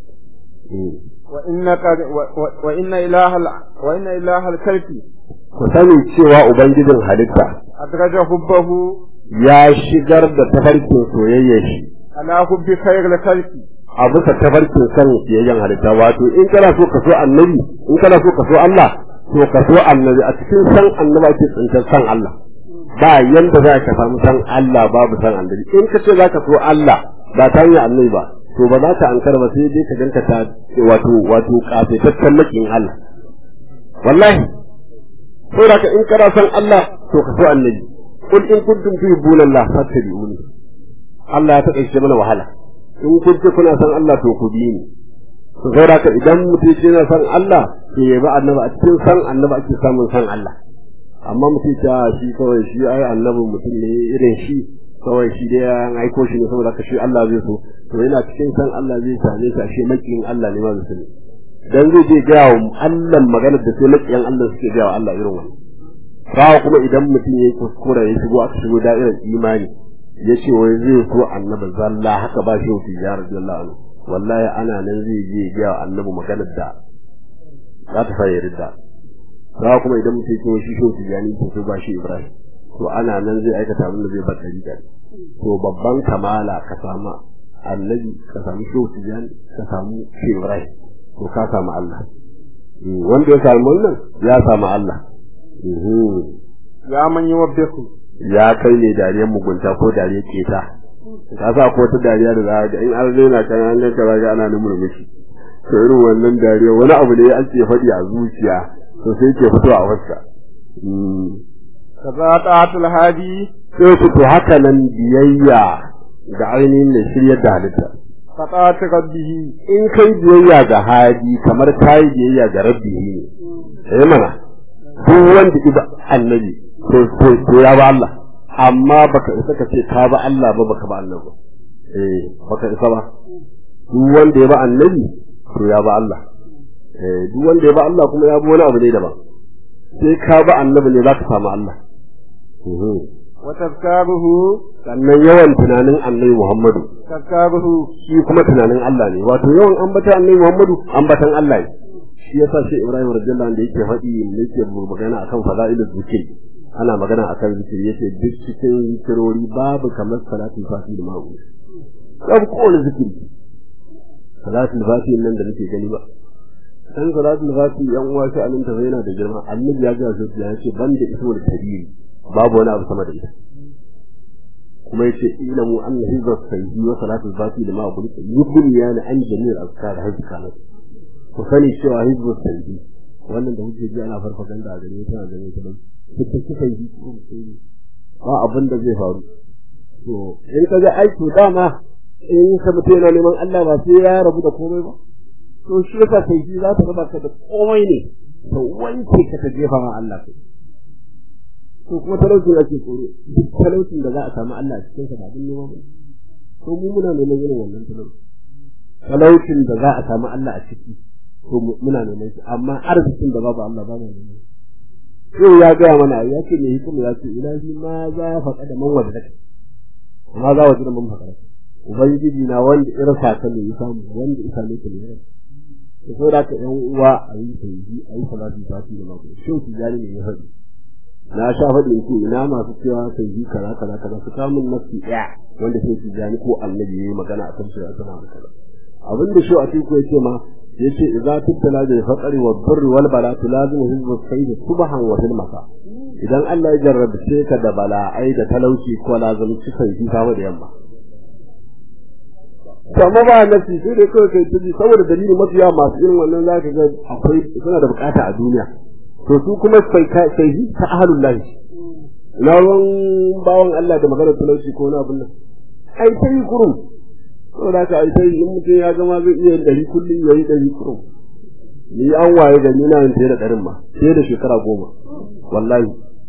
shi wa inna wa inna ilaha wa inna ilaha al-kalbi ku sani cewa ubangijin halitta adraja hubbahu ya shigar da tafarkin soyayyar shi ala hubbi khairil khalqi a bisa tafarkin san siyayyen halitta wato in kana so ka so annabi in kana so ka so Allah to ka so annabi a cikin san annabi ake tsintar san Allah ba yanda za ka samu san Allah babu san annabi in ka ce za ka so Allah ba ta hanyar annabi ba to ba za ka ankara ba sai dai ka ganka ta wato wato kafetaccen makin Allah wallahi sai da in kana san Allah to ka so annabi kul in kuntum tuhibbuna Allah fattabi'uni Allah ya taƙaice mana wahala in kun ce kuna san Allah to ku bi ni to saboda ka idan mutum ce yana san Allah to yabi annabi a cikin san annabi ake samun san Allah amma mutum ce shi kawai shi ai annabi mutum ne irin shi kawai shi dai an aiko shi ne saboda ka shi Allah zai so to yana cikin san Allah zai same shi ashe makiyin Allah ne ma zai ne dan zai je ga Allah magana da sai makiyan Allah suke ga Allah irin wannan rawa kuma idan mutum yayi kuskure ya shigo aka shigo da'irar imani yace wai zai so annabi zalla haka ba shi wuti ya radiyallahu anhu wallahi ana nan zai je ga annabi maganar da za ta fara yarda rawa kuma idan mutum yake shi shi wuti yani to ba shi Ibrahim to ana nan zai aikata abin da zai bar dariƙa to babban kamala ka samu annabi ka samu shi wuti yani ka samu shi Ibrahim to ka samu Allah wanda ya samu wannan ya samu Allah ya man yi wabbeku ya kai ne dariyar mugunta ko dariyar keta ka sa ko ta dariya da za ga in an rena kan an ganka za ga ana numur miki to irin wannan dariya wani abu ne ake faɗi a zuciya to sai ke fito a wasa kaza ta'atul hadi sai ku to haka nan biyayya ga ainihin ne shiryar da halitta fata'atu rabbihi in kai biyayya ga hadi kamar kai biyayya ga rabbihi sai mana duk wanda iba annabi to to ya ba Allah amma baka isa ka ce ka ba Allah ba baka ba Allah ba eh baka isa ba duk wanda ya ba annabi to ya ba Allah eh duk wanda ya ba Allah kuma ya bi wani abu ne daban sai ka ba annabi ne zaka samu Allah wa tazkaruhu sannan yawan tunanin annabi Muhammadu tazkaruhu shi kuma tunanin Allah ne wato yawan ambata annabi Muhammadu ambatan Allah ne shi yasa shi Ibrahim radiyallahu anhu da yake faɗi yake magana akan fadailul zikri ana magana akan zikiri yace duk cikin zikirori babu kamar salatul fatiha da ma'u babu kowane zikiri salatul fatiha nan da nake gani ba dan salatul fatiha yan uwa shi alinta yana da girma annabi ya ga shi ya ce banda ismul kabir babu wani abu sama da ita kuma yace ilamu anna hizba sayyidi wa salatul fatiha da ma'u yubni yana an jami'ar azkar hazkana ku sani cewa hizbu sayyidi wannan da kuke ji ana farfaganda a gare ta gare ta kuka kuka yi ba abin da zai faru to in ka ga aiki dama in ka mutu yana neman Allah ba sai ya rabu da komai ba to shi yasa sai ji za ta raba ka da komai ne to wanke ka ta jefa ma Allah kai to kuma talaucin ake tsoro duk talaucin da za a samu Allah a cikin sa ba din nema ba to mu muna neman irin wannan talauci talaucin da za a samu Allah a ciki to muna neman shi amma arzikin da babu Allah ba mu neman yau ya gaya mana ya ce ne hikima ya ce ilahi ma za faɗa da man wadda take ma za wajen man faɗa ubangiji na wanda irfa ta ne ya samu wanda isa ne ta ne to sai da ka yan uwa a yi tauhidi a yi salatu fati da mako shi ki jari ne ya faɗi na sha faɗin ku ina masu cewa sai ji kaza kaza kaza su kamun nafsi ɗaya wanda sai su jani ko annabi yayi magana akan shi a sama kaza abin da shi a cikin yace ma yace idza tutala bi faqri wa birri wal bala lazimu hizbu sayyid subhan wa fil masa idan Allah ya jarrabe ka da bala'ai da talauci ko lazumci sai ki samu da yamma kuma ba nafsi sai da kai kai tuji saboda dalilin mafiya masu irin wannan zaka ga akwai suna da bukata a duniya to su kuma sai sai ta ahlul lahi na ruwan bawon Allah da maganar talauci ko wani abun nan ai sai kurum saboda ka ai sai in mutum ya gama zai iya dari kullum yayi dari kurum ni an waye da ni na yin da ɗarin ma sai da shekara goma wallahi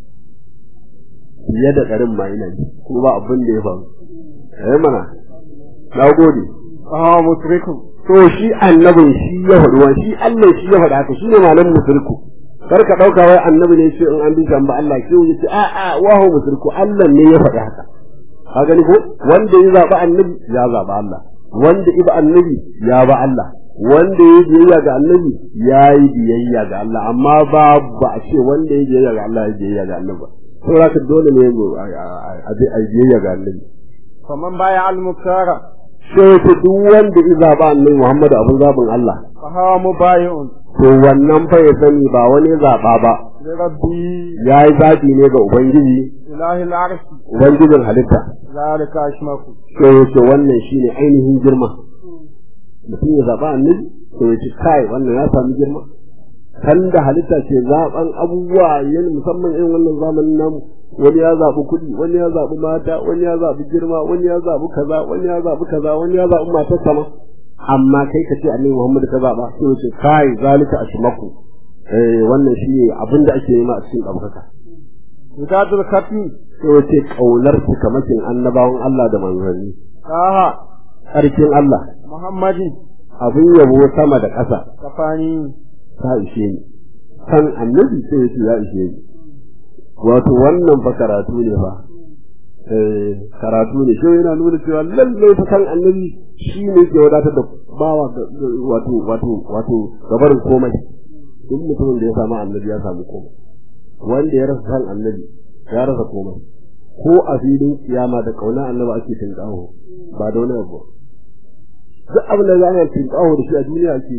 fiye da ɗarin ma ina ji kuma ba abin da ya faru eh mana na gode ah mutrikum to shi annabin shi ya faɗi wa shi Allah shi ya faɗa haka shine malam mutriku kar ka dauka wai annabi ne shi in an bi ba Allah ke yi ce a a wahu mutriku Allah ne ya faɗi haka ka gani ko wanda ya zaba annabi ya zaba Allah wanda iba annabi ya ba Allah wanda ya biyayya ga annabi ya yi biyayya ga Allah amma ba ba a ce wanda ya biyayya ga Allah ya biyayya ga annabi to haka dole ne mu a biyayya ga annabi faman baya al-muktara sai ta duk wanda ya zaba annabi Muhammad abin zabin Allah fa hawa mubayun to wannan fa ya sani ba wani zaba ba rabbi yayi zabi ne ga ubangiji ilahi al-arsh ubangijin halitta zalika ashmaku to yace wannan shine ainihin girma mutum ya zaba annabi to yace kai wannan ya sami girma kan da halitta ce zaban abubuwa yin musamman irin wannan zamanin namu wani ya zabi kuɗi wani ya zabi mata wani ya zabi girma wani ya zabi kaza wani ya zabi kaza wani ya zabi matar sama amma kai ka ce annabi Muhammad ka zaba sai yace kai zalika ashmaku eh wannan shine abinda ake nema a cikin abukaka zikatul khatmi sai yace kaunar su kamakin annabawan Allah da manzanni aha sarkin Allah muhammadin abin yabo sama da ƙasa kafani ta ishe ni san annabi sai yace ya ishe ni wato wannan fa karatu ne ba eh karatu ne shi yana nuna cewa lalle fa san annabi shi ne ke wadatar da bawa wato wato wato gabarin komai duk mutumin da ya samu annabi ya samu komai wanda ya rasa san annabi ya rasa komai ko a filin kiyama da kauna annabi ake tinkawo ba da wani abu duk abin da zai tinkawo da shi a duniya ake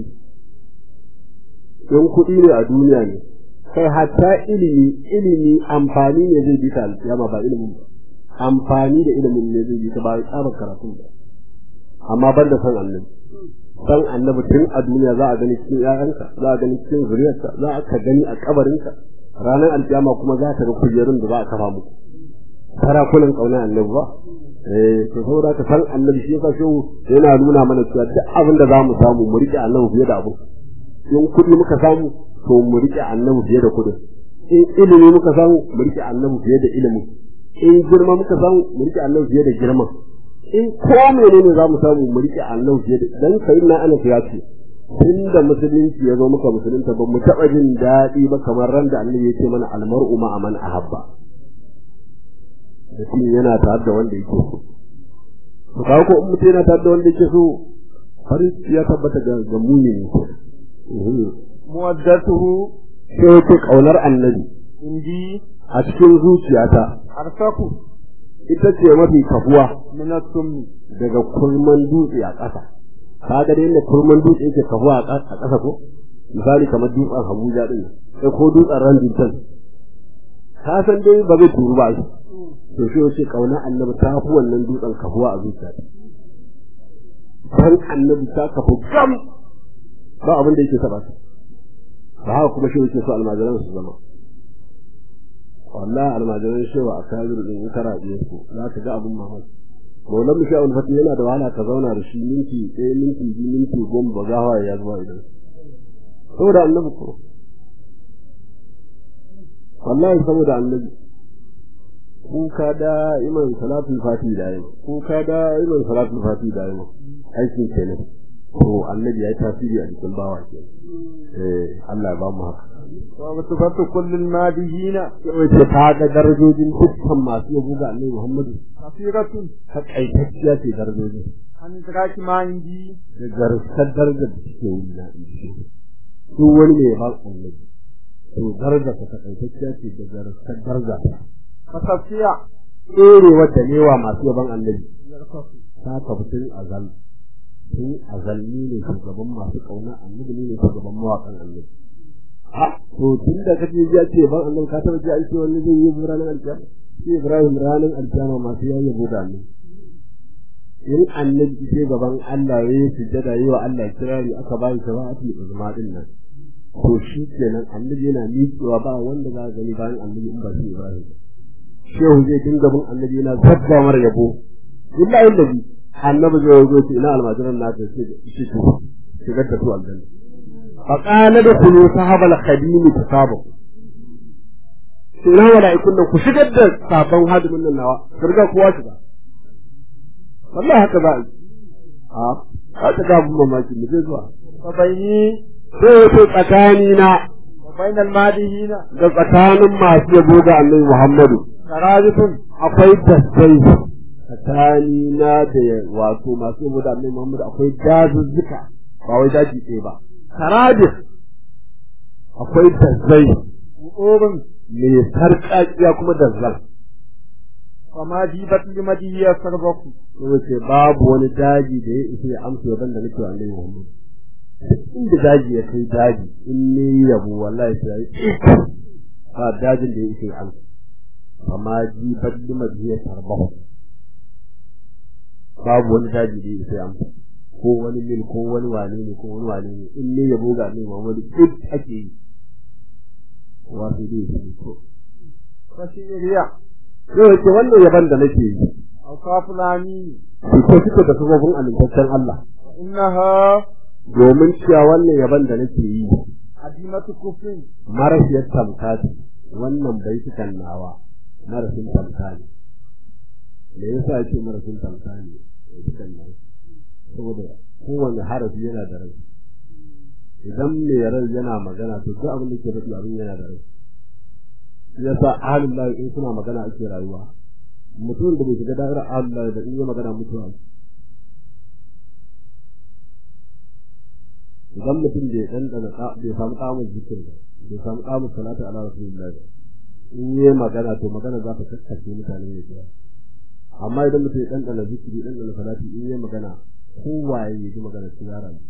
don kuɗi ne a duniya ne kai hatta ilimi ilimi amfani ne zai bi ta alkiyama ba ilimin ba amfani da ilimin ne zai bi ta ba tsaba karatun ba amma ban da san annabi san annabi tun a duniya za a gani cikin ƴaƴanka za a gani cikin zuriyarka za a ka gani a kabarinka ranar alkiyama kuma za ta ga kujerun da za a kafa muku sarakunan kauna annabi ba eh to saboda ka san annabi shi yasa shi yana nuna mana cewa duk abin da zamu samu mu rike annabi fiye da abu in kuɗi muka samu to mu rike annabi fiye da kuɗin in ilimi muka samu mu rike annabi fiye da ilimi in girma muka samu mu rike annabi fiye da girma in ko menene za mu samu mu rike annabi fiye da dan sai na ana ya ce tunda musulunci ya zo muka musulunta ba mu taɓa jin daɗi ba kamar ran da annabi ya ce mana almar'u ma'a man ahabba mutum yana tare da wanda yake so to kawo ko in mutum yana tare da wanda yake so farin ya tabbata ga ga mumini muwaddatuhu sai ce kaunar annabi indi a cikin zuciyata arsaku ita ce mafi kafuwa min as-summi daga kulman dutse a ƙasa ka ga dai inda kulman dutse yake kafuwa a ƙasa ko misali kamar dutsen Abuja din sai ko dutsen Randinton ka san dai ba zai turu ba shi to shi yace kauna annabi ta fi wannan dutsen kafuwa a zuciyata dan annabi ta kafu gam ba abin da yake saba ba haka kuma shi yake so almajiran su zama wallahi almajiran shewa a kabiru din kara biye su za ka ga abin mamaki maulan mu sha'ul fati yana da wahala ka zauna da shi minti ɗaya minti biyu minti goma ba za hawa ya zuwa idan saboda annabi ko wallahi saboda annabi kuka da iman salatul fati da yau kuka da iman salatul fati da yau aikin kenan to annabi ya yi tasiri a cikin bawa ke eh Allah ya ba mu haka wa sifatu kullil madihina wace ta ga darajojin dukkan masu yabo ga Annabi Muhammad kafiratun ta kaitacciya ce darajojin an tsaki manji da garsar darajar da suke wuri na duk wani ne ba Annabi to daraja ta takaitacciya ce da zartar daraja fasaffiya tsere wadda newa masu yaban annabi ta tafi tun azal tun azal ni ne shugaban masu kauna annabi ni ne shugaban mawaƙan annabi ha to tun da kaje ya ce ban annabi ka taba ji an ce wani zai yi ranar alkiyama shi Ibrahim ranar alkiyama masu yayi yabo da annabi in annabi ce gaban Allah ya yi sujjada yi wa Allah kirari aka bayi shafa'atul uzma din nan to shi kenan annabi yana miƙewa ba wanda za ka gani bayan annabi in ba shi Ibrahim shehu zai dinga bin annabi yana zabba mara yabo billahi annabi annabi zai zo ce ina almajiran na ta ce shi to shigar da su aljanna fa qala dkhulu sahabal khadim tasabu ina mala'ikun nan ku shigar da sabon hadimin nan nawa ku riga kowa shiga wallahi haka ba a haka ga mun mamaki mu zai zuwa fa bayni sai to tsakani na bainal madihina da tsakanin masu yabo ga Annabi Muhammadu karajitun akwai tasai tsakani na da wato masu yabo da Annabi Muhammadu akwai dazuzzuka ba wai daji ɗaya ba karajit akwai tasai urin me sarƙaƙiya kuma dazzal kama jibat limadiya sarbaku ko ce babu wani daji da ya isa ya amsa yaban da nake Annabi Muhammadu inda daji ya kai daji in ne yabo wallahi sai ba dajin da yake an amma ji baddi majiya tarbahu babu wani daji da yake an ko wani mil ko wani wani ne ko wani wani ne in ne yabo ga ne Muhammadu duk ake yi wato dai shi ko kashi riya yau ce wannan yaban da nake yi alkafulani ko kike da sababin amintaccen Allah innaha domin cewa wannan yaban da nake yi adimatu kufrin marashiyar tamka ce wannan baitukan nawa marashin tamka ne me yasa ake marashin tamka ne baitukan nawa saboda kowane harafi yana da rai idan mai rai yana magana to duk abin da ke faɗi abin yana da rai yasa ahlullah in suna magana ake rayuwa mutum da bai shiga da'irar ahlullah da in yi magana mutuwa idan mutum bai dandana bai samu kamun zikir bai samu kamun salatu ala rasulillah in yi magana to magana za ta kakkace mutane ne da amma idan mutum ya dandana zikiri dandana salati in yi magana kowaye ya ji magana su yara ne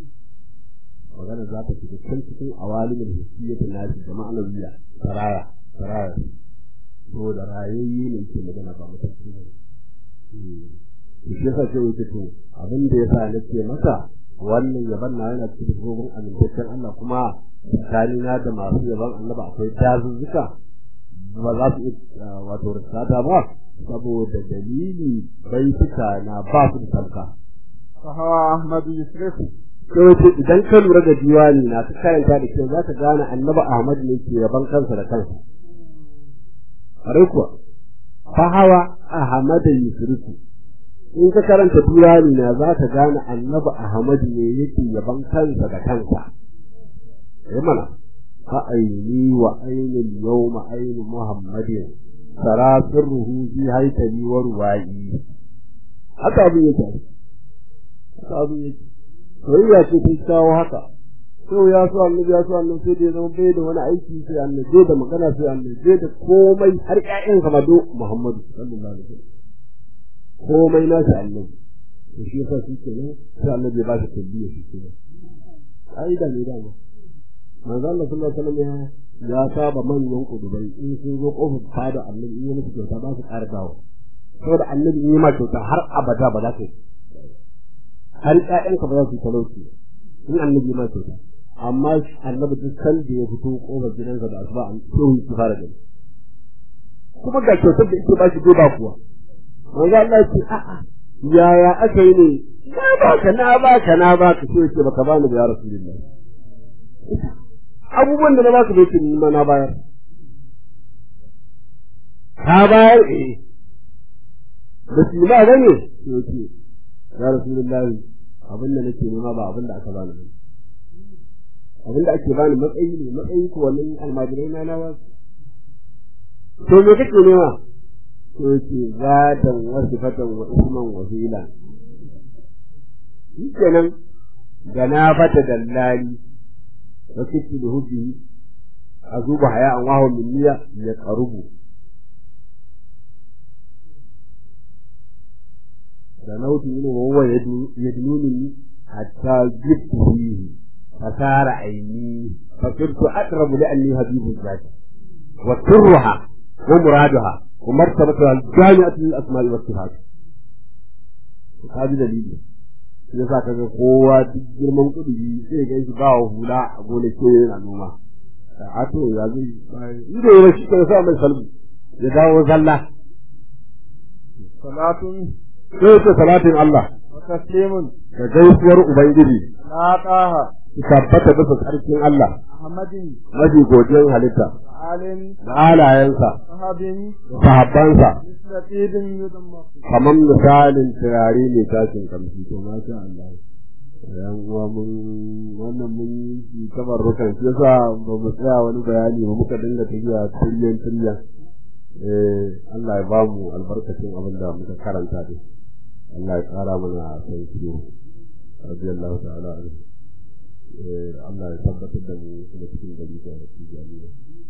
magana za ta fita can cikin awalimin hissiyatin nasi da ma'anawiya saraya saraya to da rayayye ne ke magana ba mutum ne shi yasa ce wuce to abin da yasa nake masa wannan yaban na yana cikin gobin amintaccen Allah kuma tsakanina da masu yaban Allah akwai dazuzzuka ba za su wato risata ba saboda dalili baituka na ba su da tamka sahawa ahmadu yusrifu sai ce idan ka lura da diwani na ta karanta da kyau za ka gane annabi Ahmad ne ke yaban kansa da kansa are kuwa fahawa ahmad yusrifu in ka karanta diwani na za ka gane annabi Ahmad ne yake yaban kansa da kansa eh mana fa aini wa ainul yawma ainu muhammadin sarasirruhu fi haytali wa ruwai haka abin yake haka abin yake soyayya ce ta kawo haka to ya so annabi ya so annabi sai da zama bai da wani aiki sai annabi da magana sai annabi da komai har ƴaƴan sa mado Muhammadu sallallahu alaihi wasallam komai na shi annabi to shi yasa shi kenan sai annabi ya ba shi tabbiya shi kenan ai da ne da ma manzo Allah sallallahu alaihi wasallam ya saba manyan kudubai in sun zo kofar fada annabi in ya musu kyauta ba su ƙara dawo saboda annabi ne ma kyauta har abada ba za ka yi har ƴaƴanka ba za su talauci in annabi ma kyauta amma annabi duk san da ya fito kofar gidansa da asuba an tsoro ki fara gani kuma ga kyautar da yake ba shi ba kuwa manzo Allah ya ce a'a yaya aka yi ne na baka na baka na baka sai ce baka bani da ya rasulullah abubuwan da na baka bai tuni ma na bayar ka bayar eh da shi ma gane sai ce ya rasulullah abin da nake nema ba abin da aka bani ba abin da ake bani matsayi ne matsayi ko wannan almajirai na nawa to me kake nema to ce zadan wasu fatan wa isman wa hila kenan da na fata dallali wa kitu da hujji azuba haya an wahu minniya ya qarubu da nauti ne wawa yadnuni hatta jibtuhi fasara aini fakirtu aqrabu li anni habibu zati wa sirruha wa muraduha wa martabatu al-jami'atu lil asma'i was sifat hadi dalili ya sa kaga kowa duk girman kudi sai ga shi ba hula a gole ke yana noma a to ya zai ido ya shi ka sa mai salbi ya dawo zalla salatun sai ta salatin Allah wa taslimun da gaisuwar ubangiji la taha tabbata bisa sarkin Allah ahmadin mafi godiyar halitta alin da alayensa sahabin sahabbansa mislatidin yudamma kamar misalin turare mai tashin kamshi to masha Allah yan uwa mun wannan mun yi tabarrukan shi yasa ba mu tsaya wani bayani ba muka dinga tafiya tiryan tiryan eh Allah ya bamu albarkacin abin da muka karanta din Allah ya kara mana sauki radiyallahu ta'ala anhu eh Allah ya tabbatar da mu kuma cikin gari da jami'a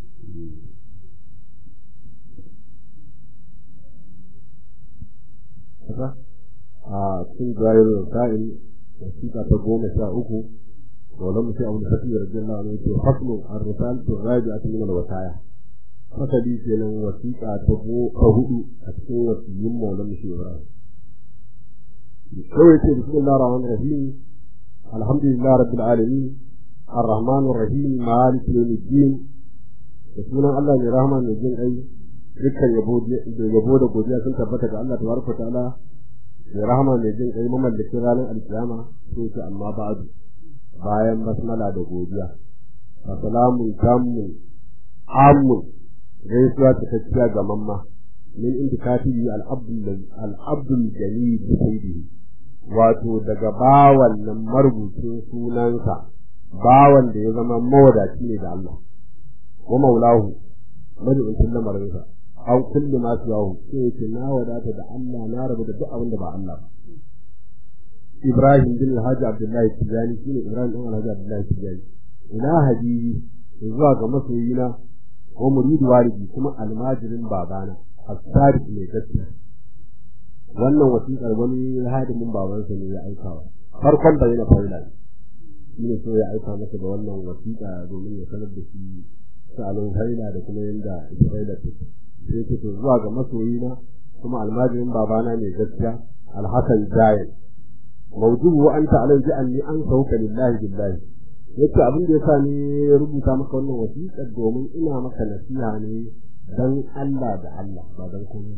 haka a cikin jayar sa'in wasiƙa ta goma sha uku dole mu sai abin tafiya radiyallahu anhu to faslu ar-risal turaji'atu min al-wasaya fasali kenan wasiƙa ta go ta hudu a cikin wasiyin maulan shura kawai ce bismillahir rahmanir rahim alhamdulillahi rabbil alamin arrahmanir rahim maliki yawmiddin da sunan Allah mai rahama mai jin kai dukkan yabo da yabo da godiya sun tabbata ga Allah tabaraka ta'ala mai rahama mai jin kai mamallakin ranar alkiyama sai ce amma ba'du bayan basmala da godiya assalamu alaikum amun gaisuwa ta tafiya ga mamma min indikati al-abdul al-abdul jalil sayyidi wato daga bawan nan marubucin sunansa bawan da ya zama mawadaci ne da Allah wa maulahu majibincin lamarinsa an kulli ma su yawo sai ce na wadata da Allah na rabu da duk abin da ba Allah ba Ibrahim bin Alhaji Abdullahi Tijani shine Ibrahim bin Alhaji Abdullahi Tijani ina habibi zuwa ga masoyina wa muridu walidi kuma almajirin babana as-sadiq ne gaskiya wannan wasiƙar wani hadimin babansa ne ya aika wa farkon bayyana faila shine sai ya aika masa da wannan wasiƙa domin ya sanar da shi sa'alun haila da kuma yanda ita haila take sai ce to zuwa ga masoyina kuma almajirin babana ne gaskiya alhasan jayin mawdu'u anta alan ja'alni an sauka lillahi billahi yace abin da yasa ni rubuta maka wannan wasiƙar domin ina maka nasiha ne dan Allah da Allah ba dan komai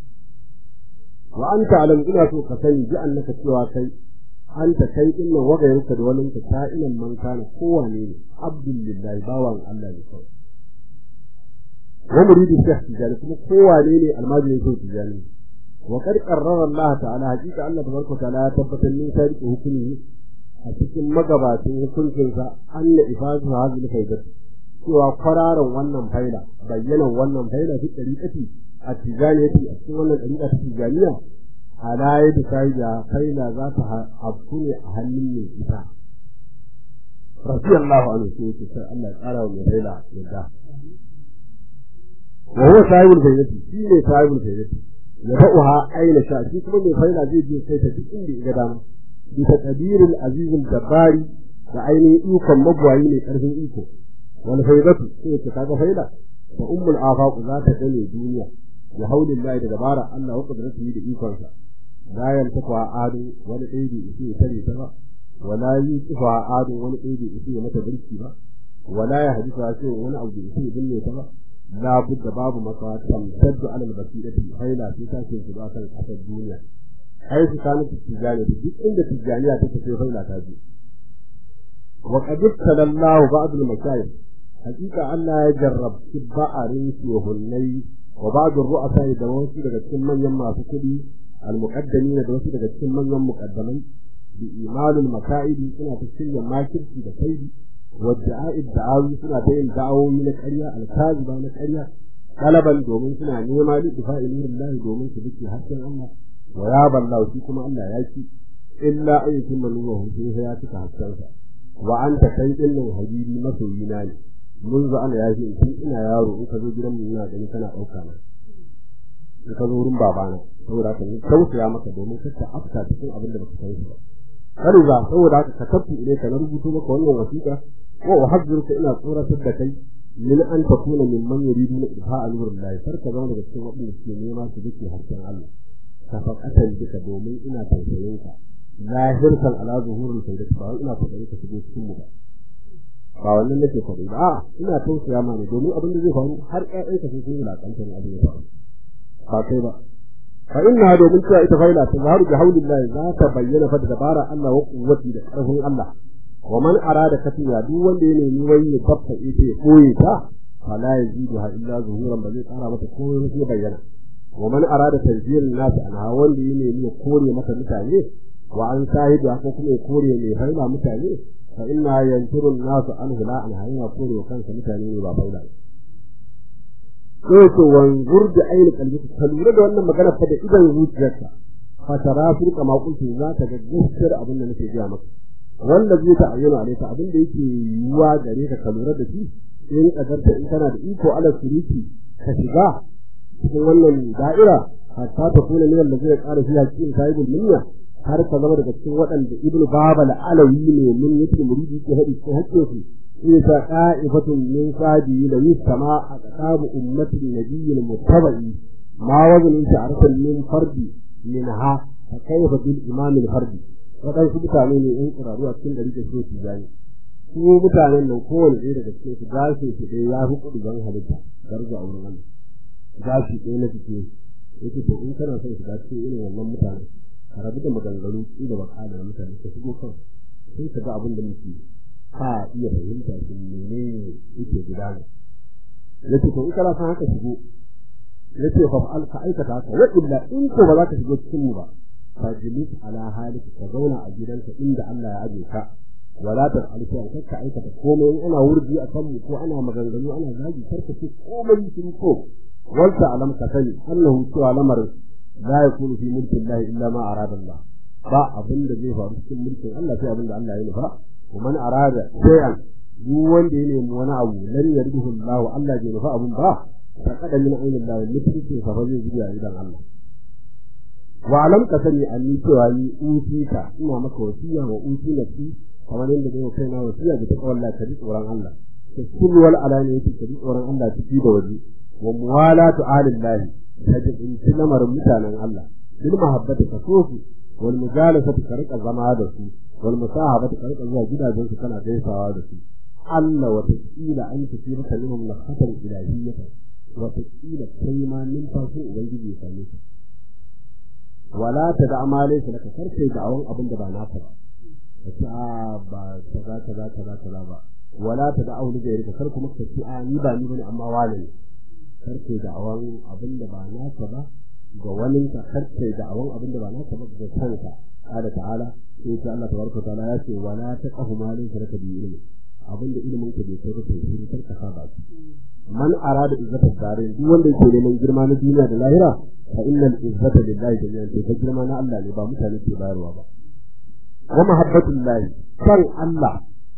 wa anta alam ina so ka sani ji annaka cewa kai anta kai inna wagayarka da wani ka ta'ilan man kana kowane ne abdullahi bawan Allah ne kawai wa muridu shaykh tijani kuma kowane ne almajirin shaykh tijani wa qad qarrara Allah ta'ala hakika Allah tabaraka ta'ala ya tabbatar min sarki hukumi a cikin magabacin hukuncinsa anna ifadu hadhihi faidat cewa kwararan wannan faida bayyanan wannan faida fi dariqati a tijaniyati a cikin wannan dariqa ta tijaniya ala yadi faida faida za ta habbu ne a hannun ne ita radiyallahu anhu sai Allah ya kara wa mai faida yadda wa huwa sahibul faidati shi ne sahibul faidati ya ba'uha aina sha shi kuma mai faida zai je kai ta duk inda ya ga dama bi taqdiril azizul jabbari da ainihin ikon mabuwayi ne karfin iko wal faidatu sai ta kaga faida fa ummul afaq za ta gane duniya ya haulillahi da dabara Allah wa qudratihi da ikon sa la yantaqa adu wani aidi isi tare ta ba wala yuqifa adu wani aidi isi mata birki ba wala ya hadisa sai wani abu isi binne ta ba la budda babu maka tamtaddu ala al-basirati haila sai ta ce su ba kan kasar duniya ai su kana tijani duk inda tijaniya take sai haila ta ji wa qad sallallahu ba'd al-masayih hakika Allah ya jarrab ba'arin shuhunnai wa ba'd ar-ru'asa da wasu daga cikin manyan masu kudi al-muqaddamin da wasu daga cikin manyan muqaddaman bi imalul maka'idi suna ta shirya makirci da kaidi والدعاء الدعاوي سنة بين دعوي من القرية الكاذبة من القرية طلبا دومين سنة نيما لدفاع نور الله دومين سبكي حتى الله وياب الله فيكم الله يأتي إلا أن يتم نوره في حياتك حتى وأنت كيد إنه حبيبي مسويناني mun za ana yafi in ina yaro in ka zo gidan mu ina gani kana dauka na in ka zo wurin babana saboda haka ni tausaya maka domin ka afta cikin abin da baka san shi ba kada za saboda haka ka tafi ile ka rubuto maka wannan wasiƙa ko uhaddiruka ina tsoratar da kai min an takuna mimman yuriduna ibha al-nurillahi farka zama daga cikin wadanda suke nema su dake harshen Allah ka fakatan duka domin ina tausayin ka lahirkan ala zuhurul sayyidati ba ina fadari ka shigo cikin mu ba ba wannan nake faɗi ba ina tausaya ma ne domin abin da zai faru har ƴaƴan ka sun yi lakantar abin ya faru ba kai ba fa inna domin cewa ita faila ta zaharu bi haulillahi za ta bayyana fa da dabara Allah wa quwwati da karfin Allah wa man arada katiya duk wanda ya nemi wai ya tafka ita ya koye ta fala yaziduha illa zuhuran ba zai tsara mata komai sai bayyana wa man arada tanzirin nas anha wanda ya nemi ya kore mata mutane wa an sahibi ko kuma ya kore mai haila mutane fa inna yantiru an-nas anhu la an hayya kore wa kansa mutane ne ba faila sai to wanzur da ayin kalbi ka lura da wannan magana fa da idan zuciyarka fa tarafu kama kuntu za ta ga gaskiyar abin da nake ga maka wanda zai ta ayyana alaika abin da yake yiwa gare ka ka lura da shi in kadarta in kana da iko ala suriki ka shiga cikin wannan da'ira hatta ta kula ne wanda zai ƙara shi cikin sayyidul minna har ka zama daga cikin waɗanda ibnu babal alawi ne mun yake muridi ke hadi cikin hakkin su in ta qa'ifatun min sadi la yusama aqtab ummati nabiyil muttaba'i ma wazn sha'aratan min fardi minha fa kayfa bil imam al fardi wadansu mutane ne in kiraru a cikin dari da su tijani su mutanen nan kowane ɗaya daga cikin su gashi su dai ya fi kudu ban halitta garga a wurin Allah gashi ɗaya na jiki yake to in kana son shiga cikin irin wannan mutane ka rabu da maganganu da baka da mutane ka shigo kan sai ka ga abin da muke ka iya fahimta shi menene yake gudana yace to in kana son haka shigo yace fa al ka aikata haka wa illa in ko ba za ka shigo cikin mu ba fajlis ala halika ka zauna a gidanka inda Allah ya aje ka wala ta alfa ka aikata komai in ana wurdi a kan mu ko ana maganganu ana zagi karka ce komai sun ko wanda alam ka sani annahu cewa lamar la yakunu fi mulki Allah illa ma arada Allah ba abin da zai faru cikin mulkin Allah sai abin da Allah ya nufa kuma man arada shay'an duk wanda ya nemi wani abu lan yarduhu Allah Allah bai nufa abun ba ta kada min ainin Allah mutunci fa zai zuwa idan Allah wa alam ka sani anni cewa ni utika ina maka wasiya wa utina fi kamar yadda zai kai na wasiya da take wallahi ka ji tsoron Allah to kullu wal alani yake ka ji tsoron Allah ciki da waje wa muwalatu alillahi kaje in ci lamarin mutanen Allah bil mahabbati ka sofu wal mujalasati ka rika zama da su wal musahabati ka rika zuwa gidajen su kana gaisawa da su Allah wa tasila an tafi maka limam la khatar ilahiyyata wa tasila kai ma numfashin ubangiji ya same ka wala ta da amalai ka laka karfe da awan abin da ba naka ba ta ba kaza kaza kaza kaza ba wala ta da auli da yarka kar kuma ka ci a ni ba ni bane amma wani ne karfe da awan abin da ba naka ba ga wani ka karfe da awan abin da ba naka ba ga kanka Allah ta'ala sai ta Allah tabaraka ta'ala ya ce wala ta qahu malin ka laka bi ilmi abin da ilimin ka bai kai ba sai kar ka saba man arada izzata darin duk wanda yake neman girma na duniya da lahira fa innal izzata lillahi jami'an to girma na Allah ne ba mutane ke bayarwa ba wa mahabbatullahi kan Allah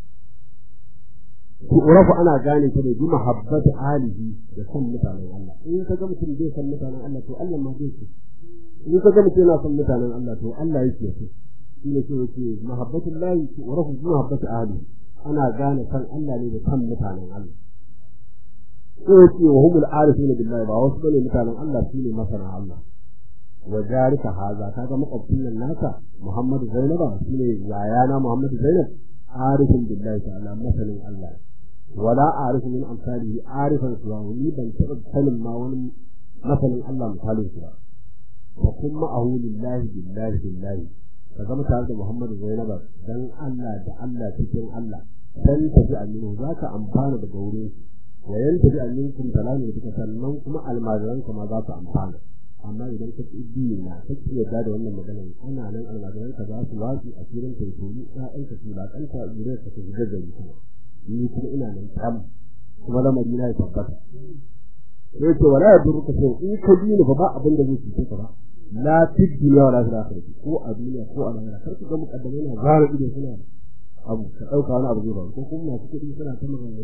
ku urafu ana gane ta da bi mahabbatu alihi da san mutanen Allah in ka ga mutum bai san mutanen Allah to Allah ma bai so in ka ga mutum yana san mutanen Allah to Allah yake so shine ce yake mahabbatullahi ku urafu bi mahabbatu alihi ana gane san Allah ne da san mutanen Allah sai wa humul arifuna billahi ba wasu bane mutanen Allah shine masana Allah wa jarika haza kaga makwabcin nan naka Muhammadu Zainaba shine yayana Muhammadu Zainab arifun billahi ta'ala masanin Allah wala arifu min amsalihi arifan suwa ni ban taɓa sanin ma wani masanin Allah misalin shi ba fa kuma ahu lillahi billahi billahi kaga mutane da Muhammadu Zainaba dan Allah da Allah cikin Allah dan tafi aminu zaka amfana daga wurin yayin tafi aminkum talamu da sannan kuma almajiran kuma za su amfana amma idan ka tsibbi na kake yadda da wannan magana ana nan almajiran ka za su wasu a cikin taitoli ɗayan ka su lakanta gure ka su gidan gari kuma ni kuma ina nan tam kuma lamari na ya tabbata sai ce wala yadurru ka sai in ka dini fa ba abin da zai cuce ka ba la fid dunya wala fil akhirati ko a duniya ko a lahira kar ku ga mukaddamai na zara ido suna abu ka dauka wani abu zai ba ko kuma masu kudi suna ta maganganu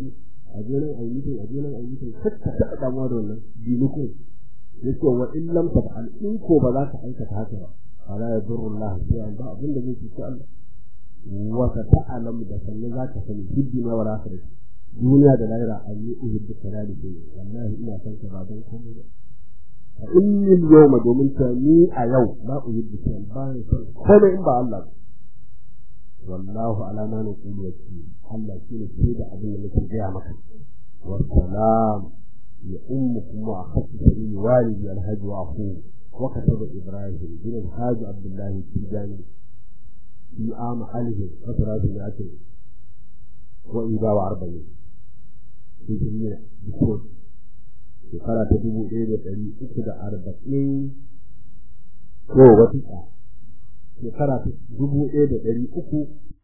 a je nan a yi mutum a je nan a yi mutum kakka taɓa damuwa da wannan dinukun yake wa in lam taf'al in ko ba za ka aikata haka ba fala yadurru Allah shay'an ba abin da zai cuci Allah wa ka ta'lamu da sannan za ka sani hiddina wal akhirah duniya da lahira an yi uhibbu kadalika wallahi ina san ka ba don komai ba fa inni al-yawma domin ta ni a yau la uhibbu shay'an ba ni san komai in ba Allah wallahu ala ma naqulu wakil Allah shine sai da abin da nake gaya maka wa salam ya ummukum wa akhatu walidi al-hajj wa akhu wa kataba ibrahim bin al-hajj abdullah tijani fi am alihi wa thalathati wa ida wa arba'in hijriya biko shekara ta dubu ɗaya da ɗari uku da arba'in ko wata shekara ta dubu ɗaya da ɗari uku